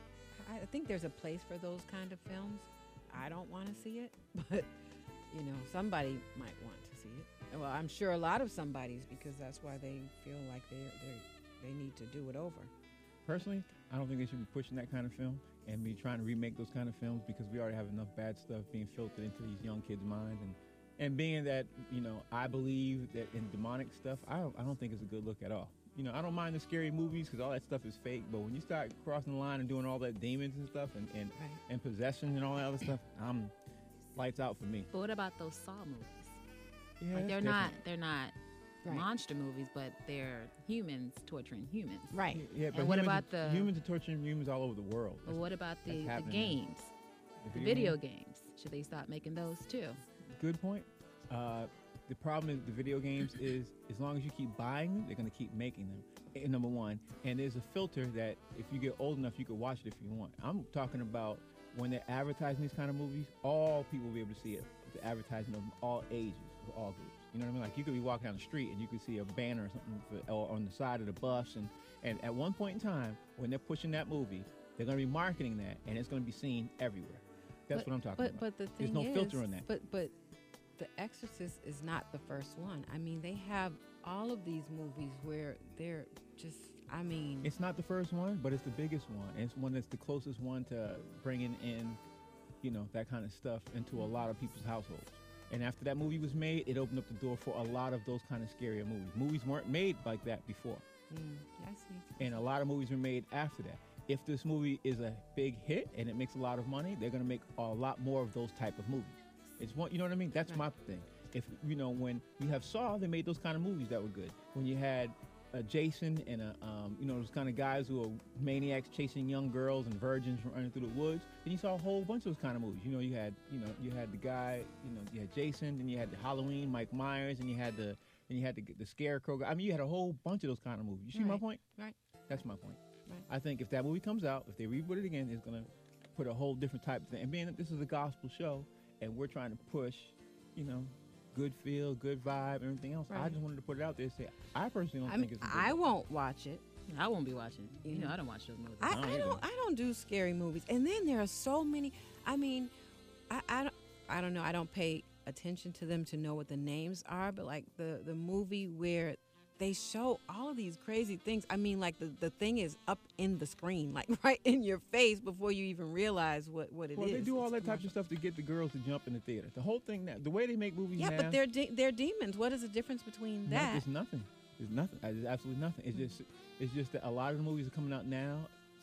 Speaker 4: I I think there's a place for those kind of films. I don't want to see it, but you know, somebody might want to see it. Well, I'm sure a lot of somebody's, because that's why they feel like they they they need to do it over.
Speaker 3: Personally, I don't think they should be pushing that kind of film and be trying to remake those kind of films, because we already have enough bad stuff being filtered into these young kids' minds. And and being that, you know, I believe that in demonic stuff, I don't, I don't think it's a good look at all. You know, I don't mind the scary movies because all that stuff is fake, but when you start crossing the line and doing all that demons and stuff and, and,
Speaker 4: Right.
Speaker 3: and possession and all that other stuff, I'm lights out for me.
Speaker 5: But what about those Saw movies?
Speaker 3: Yeah,
Speaker 5: Like
Speaker 3: that's
Speaker 5: they're
Speaker 3: different.
Speaker 5: not they're not
Speaker 4: Right.
Speaker 5: monster movies, but they're humans torturing humans.
Speaker 4: Right.
Speaker 3: Yeah, but
Speaker 5: And what
Speaker 3: humans
Speaker 5: about
Speaker 3: are,
Speaker 5: the-
Speaker 3: humans are torturing humans all over the world.
Speaker 5: But what about the,
Speaker 3: that's
Speaker 5: the
Speaker 3: happening.
Speaker 5: games, the video games? Should they stop making those too?
Speaker 3: Good point. Uh, the problem is the video games is as long as you keep buying them, they're going to keep making them. eh, Number one, and there's a filter that if you get old enough, you can watch it if you want. I'm talking about when they're advertising these kind of movies, all people will be able to see it. The advertising of all ages, of all groups. You know what I mean? Like you could be walking down the street and you could see a banner or something for, or on the side of the bus, and and at one point in time, when they're pushing that movie, they're going to be marketing that, and it's going to be seen everywhere. That's
Speaker 4: But-
Speaker 3: what I'm talking
Speaker 4: but,
Speaker 3: about.
Speaker 4: But the
Speaker 3: There's
Speaker 4: thing
Speaker 3: no
Speaker 4: is,
Speaker 3: filter on that.
Speaker 4: But but The Exorcist is not the first one. I mean, they have all of these movies where they're just. I mean,
Speaker 3: It's not the first one, but it's the biggest one. And it's one that's the closest one to bringing in, you know, that kind of stuff into a lot of people's households. And after that movie was made, it opened up the door for a lot of those kind of scarier movies. Movies weren't made like that before.
Speaker 4: mm, I see.
Speaker 3: And a lot of movies were made after that. If this movie is a big hit and it makes a lot of money, they're going to make a lot more of those type of movies. It's one, you know what I mean? That's my thing. If, you know, when you have Saw, they made those kind of movies that were good. When you had uh, Jason and, a, um, you know, those kind of guys who are maniacs chasing young girls and virgins running through the woods, then you saw a whole bunch of those kind of movies. You know, you had, you know, you had the guy, you know, you had Jason, then you had the Halloween, Mike Myers, and you had the, and you had the, the Scarecrow guy. I mean, you had a whole bunch of those kind of movies. You see my
Speaker 4: Right.
Speaker 3: point?
Speaker 4: Right.
Speaker 3: That's my point.
Speaker 4: Right.
Speaker 3: I think if that movie comes out, if they reboot it again, it's gonna put a whole different type of thing. And being that this is a gospel show, and we're trying to push, you know, good feel, good vibe, and everything else. I
Speaker 4: Right.
Speaker 3: just wanted to put it out there and say I personally don't
Speaker 4: I mean,
Speaker 3: think it's. A good
Speaker 4: I
Speaker 3: look.
Speaker 4: won't watch it.
Speaker 5: I won't be watching. You
Speaker 4: Mhm.
Speaker 5: know, I don't watch those movies.
Speaker 4: I,
Speaker 3: don't
Speaker 4: I
Speaker 3: either.
Speaker 4: don't. I don't do scary movies. And then there are so many. I mean, I, I don't. I don't know. I don't pay attention to them to know what the names are. But like the the movie where they show all of these crazy things. I mean, like the, the thing is up in the screen, like right in your face before you even realize what what it is.
Speaker 3: Well, they do all
Speaker 4: It's
Speaker 3: that type of
Speaker 4: commercial.
Speaker 3: stuff to get the girls to jump in the theater. The whole thing now, the way they make movies
Speaker 4: Yeah,
Speaker 3: now.
Speaker 4: but they're de- they're demons. What is the difference between
Speaker 3: no,
Speaker 4: that?
Speaker 3: There's nothing. There's nothing. Uh, There's absolutely nothing. It's just it's just that a lot of the movies are coming out now.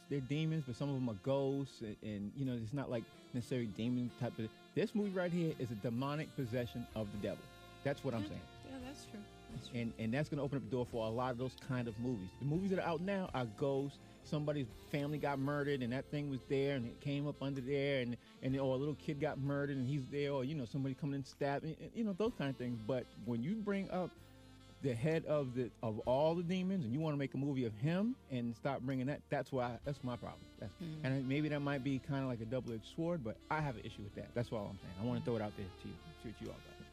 Speaker 3: they're demons, but some of them are ghosts, and, and you know, it's not like necessarily demon type of. This movie right here is a demonic possession of the devil. That's what I'm saying.
Speaker 4: Yeah, that's true. That's true.
Speaker 3: And and that's going to open up the door for a lot of those kind of movies. The movies that are out now are ghosts. Somebody's family got murdered, and that thing was there, and it came up under there, and and or a little kid got murdered, and he's there, or you know, somebody coming in and stabbed, and, and, you know, those kind of things. But when you bring up the head of the of all the demons, and you want to make a movie of him and stop bringing that, that's why that's my problem. That's,
Speaker 4: Mm-hmm.
Speaker 3: And I- maybe that might be kind of like a double-edged sword, but I have an issue with that. That's all I'm saying. I want to throw it out there to you, see what you all got.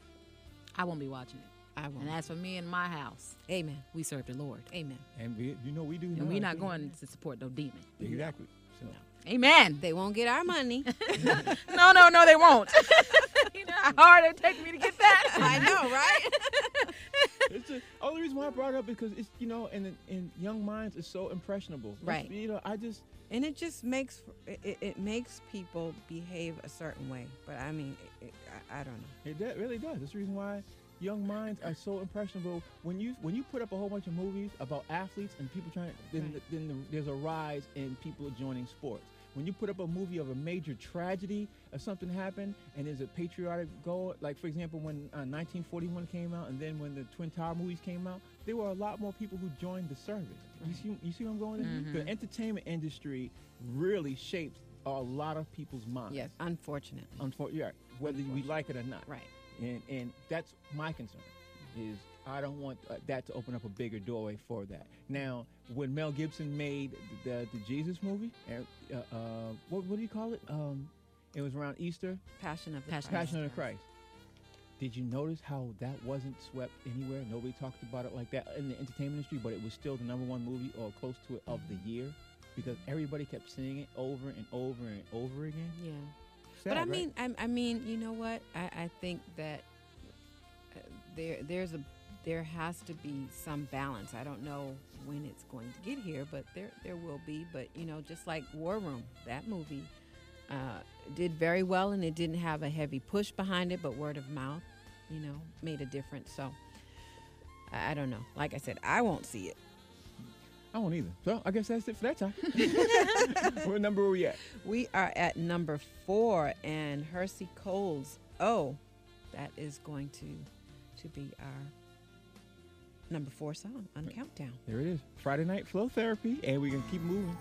Speaker 5: I won't be watching it.
Speaker 4: I won't.
Speaker 5: And as for me and my house,
Speaker 4: Amen.
Speaker 5: we serve the Lord.
Speaker 4: Amen.
Speaker 3: And we, you know, we do. know
Speaker 5: And we're
Speaker 3: how
Speaker 5: not
Speaker 3: to-
Speaker 5: going to support no demon.
Speaker 3: Exactly. So.
Speaker 5: Amen.
Speaker 4: They won't get our money.
Speaker 5: No, no, no, they won't. You know how hard it take me to get that?
Speaker 4: I know, right?
Speaker 3: It's the only reason why I brought it up because it's, you know, and in young minds it's so impressionable. It's,
Speaker 4: Right.
Speaker 3: You know, I just
Speaker 4: And it just makes it, it- it makes people behave a certain way. But I mean, it, it, I, I don't know.
Speaker 3: it de- really does. That's the reason why young minds are so impressionable. When you when you put up a whole bunch of movies about athletes and people trying, then
Speaker 4: Right.
Speaker 3: then the, there's a rise in people joining sports. When you put up a movie of a major tragedy or something happened and there's a patriotic goal, like for example when uh, nineteen forty-one came out and then when the Twin Tower movies came out, there were a lot more people who joined the service. You see, you see where I'm going? with this? The entertainment industry really shapes a lot of people's minds.
Speaker 4: Yes, unfortunately.
Speaker 3: Unfortunately, yeah, whether we like it or not.
Speaker 4: Right.
Speaker 3: And and that's my concern, is I don't want uh, that to open up a bigger doorway for that. Now, when Mel Gibson made the the, the Jesus movie, uh, uh, what what do you call it? Um, it was around Easter.
Speaker 4: Passion of the
Speaker 5: Passion-
Speaker 4: Christ.
Speaker 3: Passion of the Christ. Did you notice how that wasn't swept anywhere? Nobody talked about it like that in the entertainment industry, but it was still the number one movie or close to it of the year because everybody kept seeing it over and over and over again.
Speaker 4: Yeah.
Speaker 3: Sad,
Speaker 4: but I
Speaker 3: right?
Speaker 4: mean, I, I mean, you know what? I, I think that uh, there there's a there has to be some balance. I don't know when it's going to get here, but there there will be. But you know, just like War Room, that movie uh, did very well, and it didn't have a heavy push behind it, but word of mouth, you know, made a difference. So I, I don't know. Like I said, I won't see it.
Speaker 3: I won't either. So I guess that's it for that time. What number are we at?
Speaker 4: We are at number four, and Hersey Cole's "Oh," that is going to to be our number four song on Countdown.
Speaker 3: There it is. Friday Night Flow Therapy, and we're going to keep moving.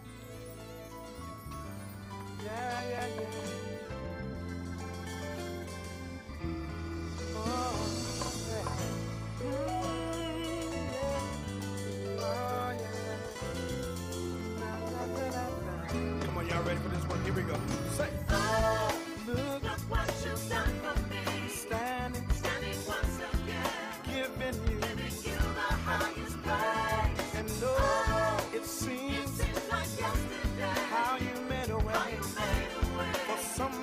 Speaker 9: Yeah, yeah, yeah. Oh, yeah. Mm, yeah. Oh, yeah. Na, na, na, na, na. Come on, y'all ready for this one? Here we go. Say. Look,
Speaker 2: Look what you've done for me.
Speaker 9: standing,
Speaker 2: Standing once again,
Speaker 9: giving you,
Speaker 2: giving you the highest praise.
Speaker 9: and oh, it seems
Speaker 2: Seems like yesterday
Speaker 9: how you made a way
Speaker 2: how you made a way
Speaker 9: for some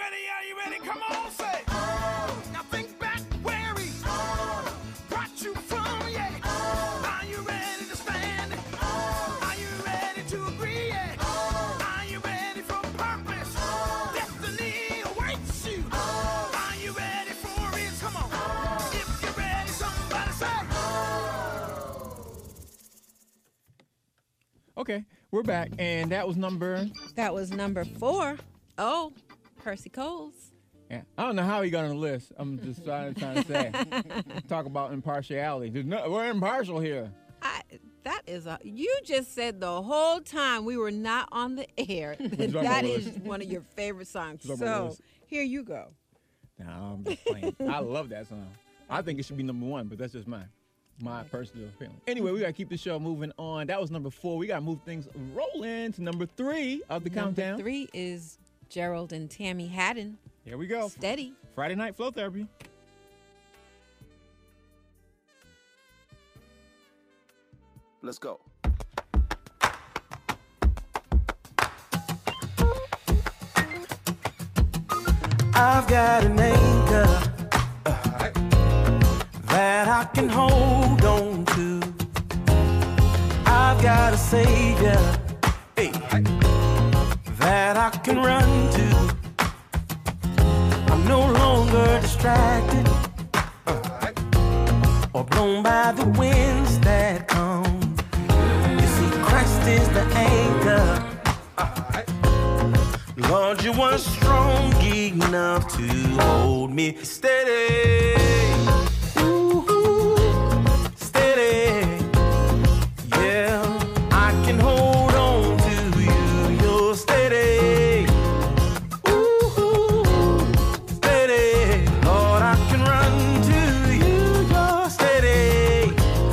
Speaker 1: ready? Are you ready? Come on, say. Now think back where he brought you from, yeah. Are you ready to stand? Are you ready to agree? Yeah. Are you ready for purpose? Destiny awaits you. Are you ready for it? Come on. If you're ready, somebody say.
Speaker 3: Okay, we're back, and that was number.
Speaker 4: That was number four. Oh, Percy Coles.
Speaker 3: Yeah, I don't know how he got on the list. I'm just trying, trying to say. Talk about impartiality. There's no, we're impartial here.
Speaker 4: I, that is a. You just said the whole time we were not on the air that
Speaker 3: Talk
Speaker 4: that
Speaker 3: about
Speaker 4: is
Speaker 3: this.
Speaker 4: one of your favorite songs.
Speaker 3: Talk about
Speaker 4: So
Speaker 3: this.
Speaker 4: here you go.
Speaker 3: No, I'm just playing. I love that song. I think it should be number one, but that's just my my personal feeling. Anyway, we gotta keep the show moving on. That was number four. We gotta move things rolling to number three of the
Speaker 4: Number
Speaker 3: countdown.
Speaker 4: three is Gerald and Tammy Haddon.
Speaker 3: Here we go.
Speaker 4: Steady.
Speaker 3: Friday Night Flow Therapy.
Speaker 9: Let's go. I've got an anchor uh, that I can hold on to. I've got a savior hey, that I can run to. I'm no longer distracted uh, or blown by the winds that come. You see, Christ is the anchor. Lord, you were strong enough to hold me steady. Ooh, steady. Yeah, I can hold on to you. You're steady. Ooh, steady. Lord, I can run to you. You're steady.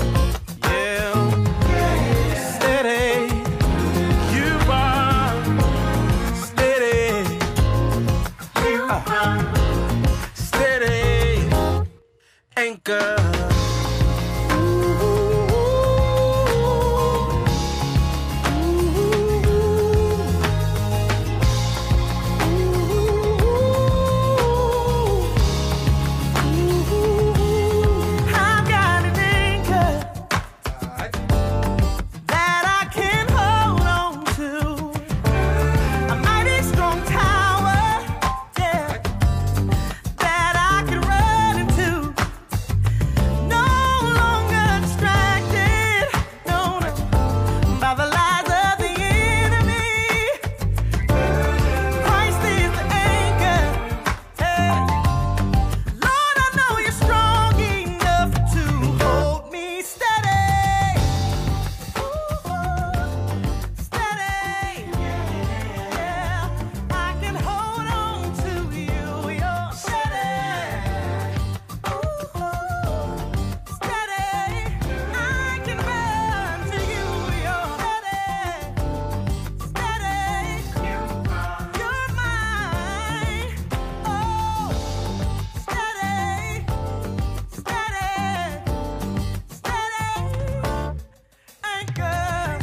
Speaker 9: Yeah, steady. You are steady. Steady anchor. I've got an anchor that I can hold on to. A mighty strong tower, yeah, that I can run into. No longer distracted, no, no, by the lies of the enemy. Christ is the anchor. Hey. Lord, I know you're strong enough to hold me steady. Ooh, steady. Yeah, I can hold on to you. You're steady. Ooh, steady. I can run to you. You're steady. Steady. You're mine. Oh, steady. Steady. Steady. Anchor.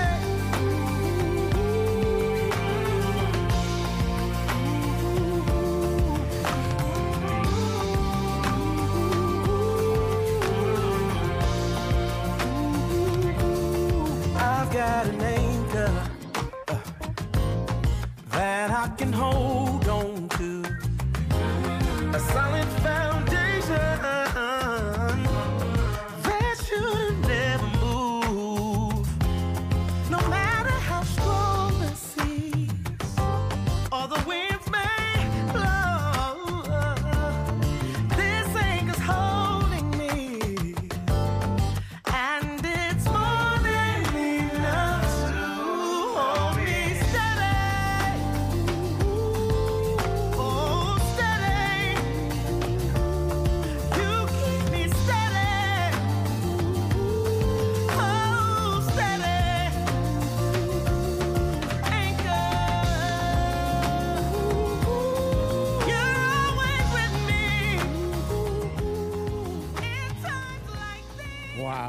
Speaker 9: I've got an anchor uh, that I can hold on to. A solid foundation that should never move. No matter how strong the seas or the winds may blow, this anchor's holding me. And it's more than enough to hold me steady. Oh, steady.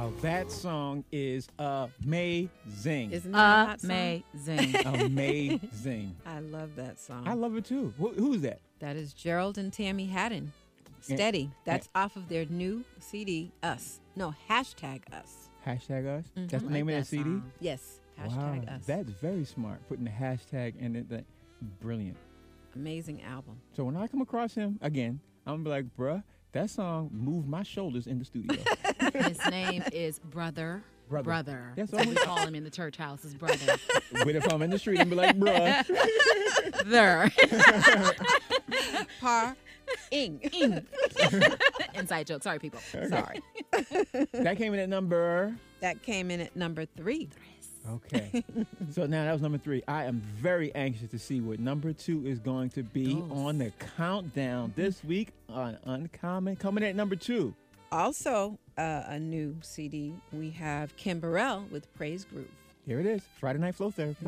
Speaker 3: Wow, that song is amazing.
Speaker 4: Isn't that a hot song?
Speaker 5: Amazing.
Speaker 3: Amazing.
Speaker 4: I love that song.
Speaker 3: I love it too. Who, who's that?
Speaker 4: That is Gerald and Tammy Haddon. Steady. That's off of their new C D, Us. No, hashtag Us.
Speaker 3: Hashtag us.
Speaker 4: Mhm.
Speaker 3: That's the
Speaker 5: I
Speaker 3: name
Speaker 5: like
Speaker 3: of that
Speaker 5: that
Speaker 3: C D.
Speaker 5: song.
Speaker 4: Yes,
Speaker 3: Wow,
Speaker 4: hashtag Us.
Speaker 3: that's very smart. Putting the hashtag in it. That brilliant.
Speaker 4: Amazing album.
Speaker 3: So when I come across him again, I'm gonna be like, bruh, that song moved my shoulders in the studio.
Speaker 5: His name is Brother.
Speaker 3: Brother.
Speaker 5: Brother.
Speaker 3: That's
Speaker 5: That's
Speaker 3: all
Speaker 5: what
Speaker 3: we-
Speaker 5: we call him in the church house, is Brother.
Speaker 3: But if I'm in the street, I'm be like, bruh.
Speaker 5: there.
Speaker 4: Par ing.
Speaker 5: Inside joke. Sorry, people.
Speaker 4: Sorry.
Speaker 3: That came in at number.
Speaker 4: That came in at number three.
Speaker 3: Okay. So now that was number three. I am very anxious to see what number two is going to be
Speaker 4: Oh.
Speaker 3: on the countdown this week on Uncommon. Coming at number two.
Speaker 4: Also, uh, a new C D. We have Kim Burrell with Praise Groove.
Speaker 3: Here it is. Friday Night Flow Therapy.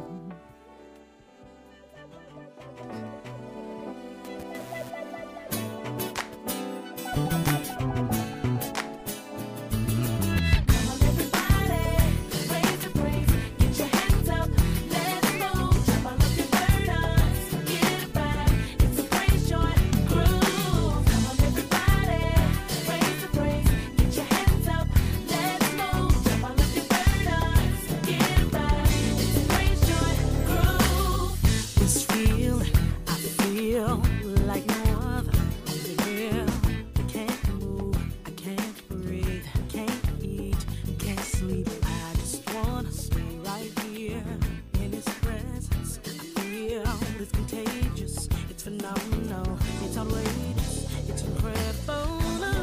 Speaker 6: This feeling I feel like no other. Yeah, I can't move, I can't breathe, can't eat, can't sleep. I just wanna stay right here in His presence. I feel it's contagious, it's phenomenal, it's outrageous, it's incredible.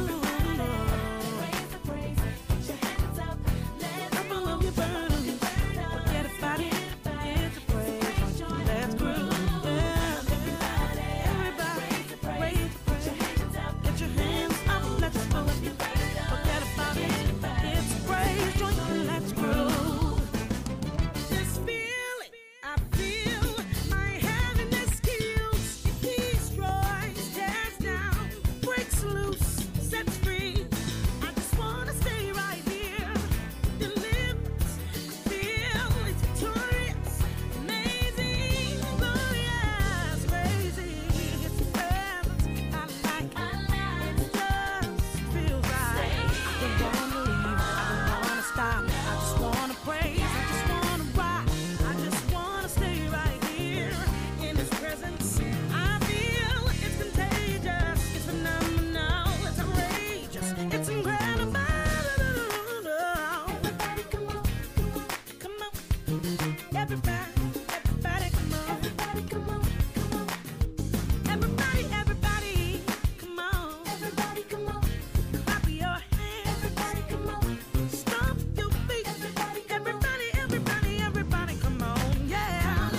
Speaker 6: Up above your burdens, forget about it. It's a praise, let's groove. Yeah. Everybody, raise the praise. Get your hands up, let's move. Forget about it. It's a praise joint, let's groove. This feeling I feel, my heaviness kills. It destroys, tears down, breaks loose, sets free. I just wanna stay right here. Delivers, I feel it's victorious, amazing, glorious, crazy. It's a presence I like. It just feels right. I don't wanna leave, I don't wanna stop. I just wanna praise, I just wanna rock. I just wanna stay right here in His presence. I feel it's contagious, it's phenomenal, it's outrageous, it's incredible. Everybody come on, come on, everybody, everybody come on, everybody come on, come on. Everybody, everybody, come on. Everybody, come on. Clap your hands. Everybody, come on. Stomp your feet. Everybody, everybody, everybody, everybody, come on. Yeah.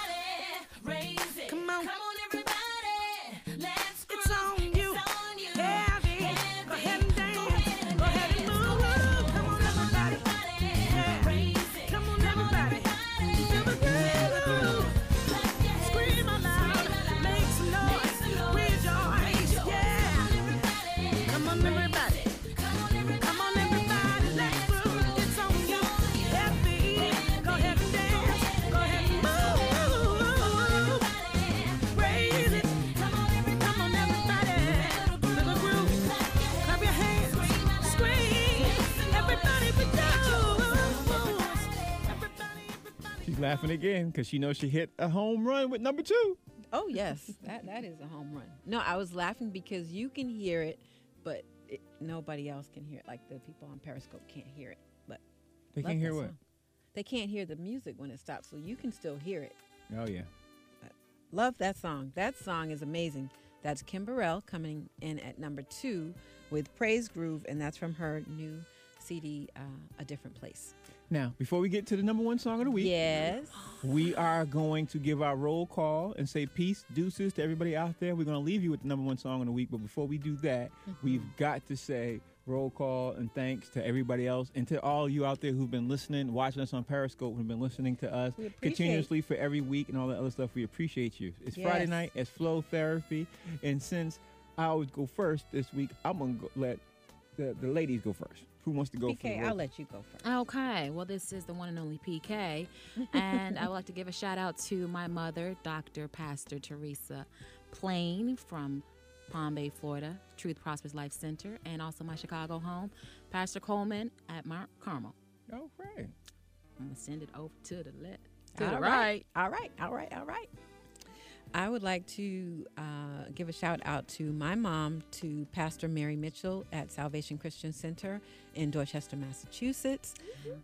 Speaker 6: Come on. It's on you. Heavy. Go ahead and dance. Go ahead and move. Come on, everybody. Yeah. Come on, everybody. Feel the groove. Scream out loud. Make some noise. Rejoice. Yeah. Come on, everybody. Come on, everybody. Let's groove. It's on you. Happy. Go ahead and dance. Go ahead and move. Raise it. Come on, everybody. Feel the groove. Clap your hands. Scream. Everybody with those. Everybody, everybody.
Speaker 3: She's laughing again because she knows she hit a home run with number two.
Speaker 4: Oh, yes. That That is a home run. No, I was laughing because you can hear it, but it, nobody else can hear it. Like the people on Periscope can't hear it. But
Speaker 3: They
Speaker 4: love
Speaker 3: can't hear
Speaker 4: that
Speaker 3: what?
Speaker 4: song. They can't hear the music when it stops, so you can still hear it.
Speaker 3: Oh, yeah.
Speaker 4: Love that song. That song is amazing. That's Kim Burrell coming in at number two with Praise Groove, and that's from her new C D, uh, A Different Place.
Speaker 3: Now, before we get to the number one song of the week,
Speaker 4: Yes.
Speaker 3: we are going to give our roll call and say peace, deuces to everybody out there. We're going to leave you with the number one song of the week. But before we do that, we've got to say roll call and thanks to everybody else and to all you out there who've been listening, watching us on Periscope, who've been listening to us
Speaker 4: We appreciate-
Speaker 3: continuously for every week and all that other stuff. We appreciate you. It's
Speaker 4: Yes.
Speaker 3: Friday night. It's Flow Therapy. And since I always go first this week, I'm going to go let the, the ladies go first. Who wants to go
Speaker 4: P
Speaker 3: for
Speaker 4: K,
Speaker 3: the
Speaker 4: I'll let you go first.
Speaker 5: Okay, well, this is the one and only P K. And I would like to give a shout out to my mother, Doctor Pastor Teresa Plain from Palm Bay, Florida, Truth Prospers Life Center, and also my Chicago home, Pastor Coleman at Mount Carmel.
Speaker 3: Oh, right.
Speaker 5: I'm going to send it over to the left. To
Speaker 4: All
Speaker 5: the
Speaker 4: right.
Speaker 5: right.
Speaker 4: All right. All right. All right. I would like to uh, give a shout out to my mom, to Pastor Mary Mitchell at Salvation Christian Center in Dorchester, Massachusetts.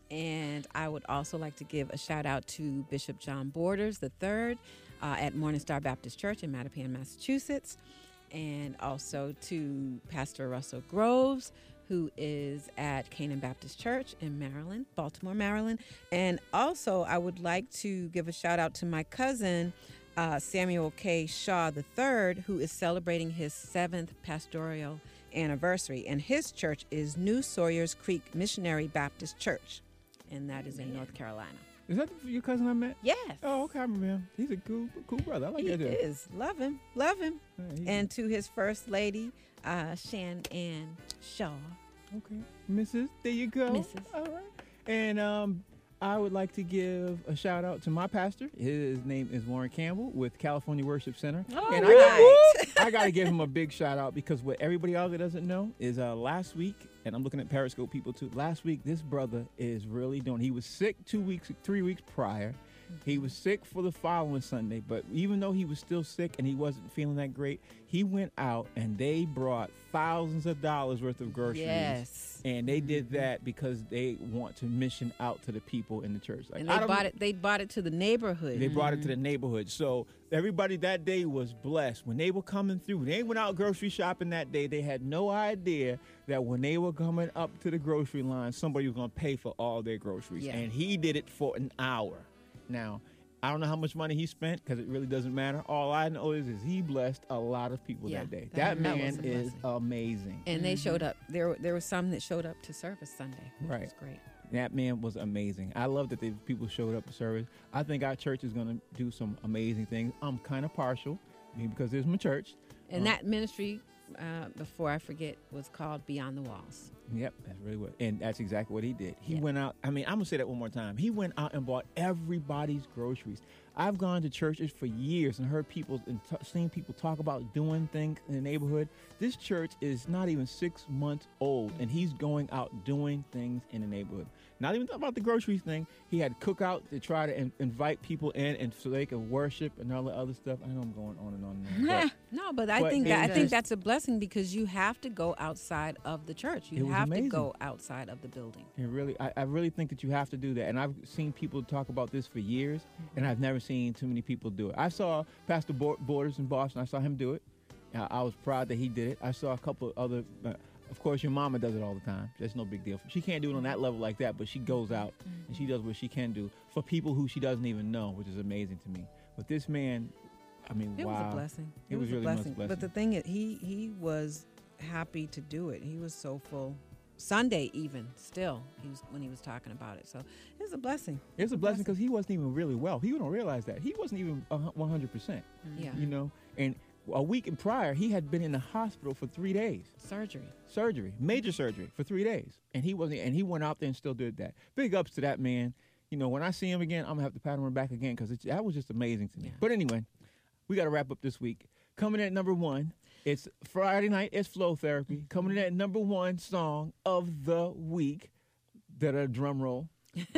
Speaker 4: And I would also like to give a shout out to Bishop John Borders the third uh, at Morning Star Baptist Church in Mattapan, Massachusetts. And also to Pastor Russell Groves, who is at Canaan Baptist Church in Maryland, Baltimore, Maryland. And also, I would like to give a shout out to my cousin, uh, Samuel K. Shaw the third, who is celebrating his seventh pastoral anniversary. And his church is New Sawyers Creek Missionary Baptist Church, and that is in North Carolina.
Speaker 3: Is that your cousin I met?
Speaker 4: Yes.
Speaker 3: Oh, okay. I remember him. He's a cool, cool brother. I like
Speaker 4: He
Speaker 3: that dude.
Speaker 4: is. Love him. Love him.
Speaker 3: Yeah, he-
Speaker 4: And to his first lady, uh, Shan Ann Shaw.
Speaker 3: Okay. Missus There you go.
Speaker 4: Missus
Speaker 3: All right. And um, I would like to give a shout out to my pastor. His name is Warren Campbell with California Worship Center.
Speaker 4: All
Speaker 3: and
Speaker 4: right.
Speaker 3: I got I got to give him a big shout out because what everybody out there doesn't know is uh, last week, and I'm looking at Periscope people too. Last week, this brother is really doing. He was sick two weeks, three weeks prior. He was sick for the following Sunday, but even though he was still sick and he wasn't feeling that great, he went out and they brought thousands of dollars worth of groceries.
Speaker 4: Yes.
Speaker 3: And they did that because they want to mission out to the people in the church. Like,
Speaker 4: And
Speaker 3: I
Speaker 4: they
Speaker 3: don't-
Speaker 4: bought it. They bought it to the neighborhood.
Speaker 3: They brought it to the neighborhood. So everybody that day was blessed. When they were coming through, they went out grocery shopping that day. They had no idea that when they were coming up to the grocery line, somebody was going to pay for all their groceries.
Speaker 4: Yeah.
Speaker 3: And he did it for an hour. Now, I don't know how much money he spent because it really doesn't matter. All I know is, is he blessed a lot of people
Speaker 4: Yeah,
Speaker 3: that day.
Speaker 4: that-
Speaker 3: That,
Speaker 4: that
Speaker 3: man
Speaker 4: was a
Speaker 3: is
Speaker 4: blessing.
Speaker 3: amazing.
Speaker 4: And they showed up. There, there were some that showed up to service Sunday. Which
Speaker 3: Right.
Speaker 4: was great.
Speaker 3: That man was amazing. I love that the people showed up for service. I think our church is going to do some amazing things. I'm kind of partial I mean, because there's my church.
Speaker 4: And
Speaker 3: Um,
Speaker 4: that ministry, uh, before I forget, was called Beyond the Walls.
Speaker 3: Yep, that's really what, and that's exactly what he did. He
Speaker 4: Yeah.
Speaker 3: went out. I mean, I'm gonna say that one more time. He went out and bought everybody's groceries. I've gone to churches for years and heard people and t- seen people talk about doing things in the neighborhood. This church is not even six months old, and he's going out doing things in the neighborhood. Not even about the groceries thing. He had cookout to try to in- invite people in, and so they could worship and all the other stuff. I know I'm going on and on and on. but
Speaker 4: No, but I
Speaker 3: But
Speaker 4: think
Speaker 3: they
Speaker 4: that, I think
Speaker 3: just-
Speaker 4: that's a blessing because you have to go outside of the church.
Speaker 3: It
Speaker 4: You
Speaker 3: was
Speaker 4: have
Speaker 3: amazing.
Speaker 4: to go outside of the building.
Speaker 3: It really, I, I really think that you have to do that. And I've seen people talk about this for years, and I've never seen too many people do it. I saw Pastor Bo- Borders in Boston. I saw him do it. Uh, I was proud that he did it. I saw a couple of other, uh, of course, your mama does it all the time. That's no big deal. She can't do it on that level like that, but she goes out and she does what she can do for people who she doesn't even know, which is amazing to me. But this man, I mean,
Speaker 4: It
Speaker 3: wow.
Speaker 4: was a blessing.
Speaker 3: It was
Speaker 4: a
Speaker 3: really much
Speaker 4: blessing.
Speaker 3: blessing.
Speaker 4: But the thing is, he he was happy to do it. He was so full. Sunday even still, he was when he was talking about it. So it was a blessing.
Speaker 3: It's a blessing because he wasn't even really well. He don't realize that. He wasn't even a hu- one hundred percent.
Speaker 4: Yeah.
Speaker 3: You know, and a week prior, he had been in the hospital for three days.
Speaker 4: Surgery.
Speaker 3: Surgery, major surgery for three days. And he wasn't, and he went out there and still did that. Big ups to that man. You know, when I see him again, I'm going to have to pat him on the back again because that was just amazing to me.
Speaker 4: Yeah.
Speaker 3: But anyway, we got to wrap up this week. Coming in at number one, it's Friday night, it's Flow Therapy. Coming in at number one song of the week. That a drum roll.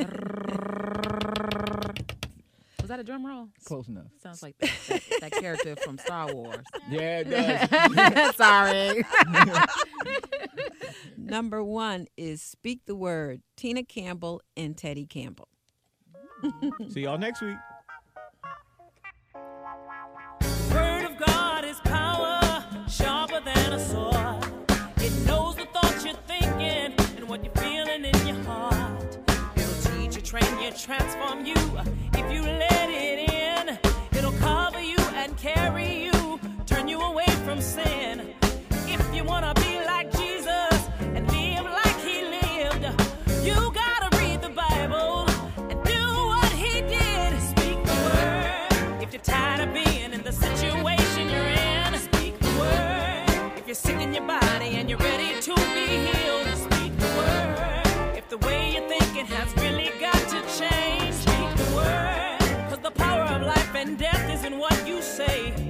Speaker 5: Was that a drum roll?
Speaker 3: Close enough.
Speaker 5: Sounds like that, that, that character from Star Wars.
Speaker 3: Yeah, it does.
Speaker 5: Sorry.
Speaker 4: Number one is Speak the Word, Tina Campbell and Teddy Campbell.
Speaker 3: See y'all next week.
Speaker 6: Word of God is power, sharper than a sword. It knows the thoughts you're thinking and what you're feeling in your heart. It'll teach you, train you, transform you. If you let it in, it'll cover you and carry you, turn you away from sin. If you want to be like Jesus and live like he lived, you gotta read the Bible and do what he did. Speak the word. If you're tired of being in the situation you're in, speak the word. If you're sick in your body and you're ready to be healed, speak the word. The way you're thinking has really got to change. Speak the word, cause the power of life and death is in what you say.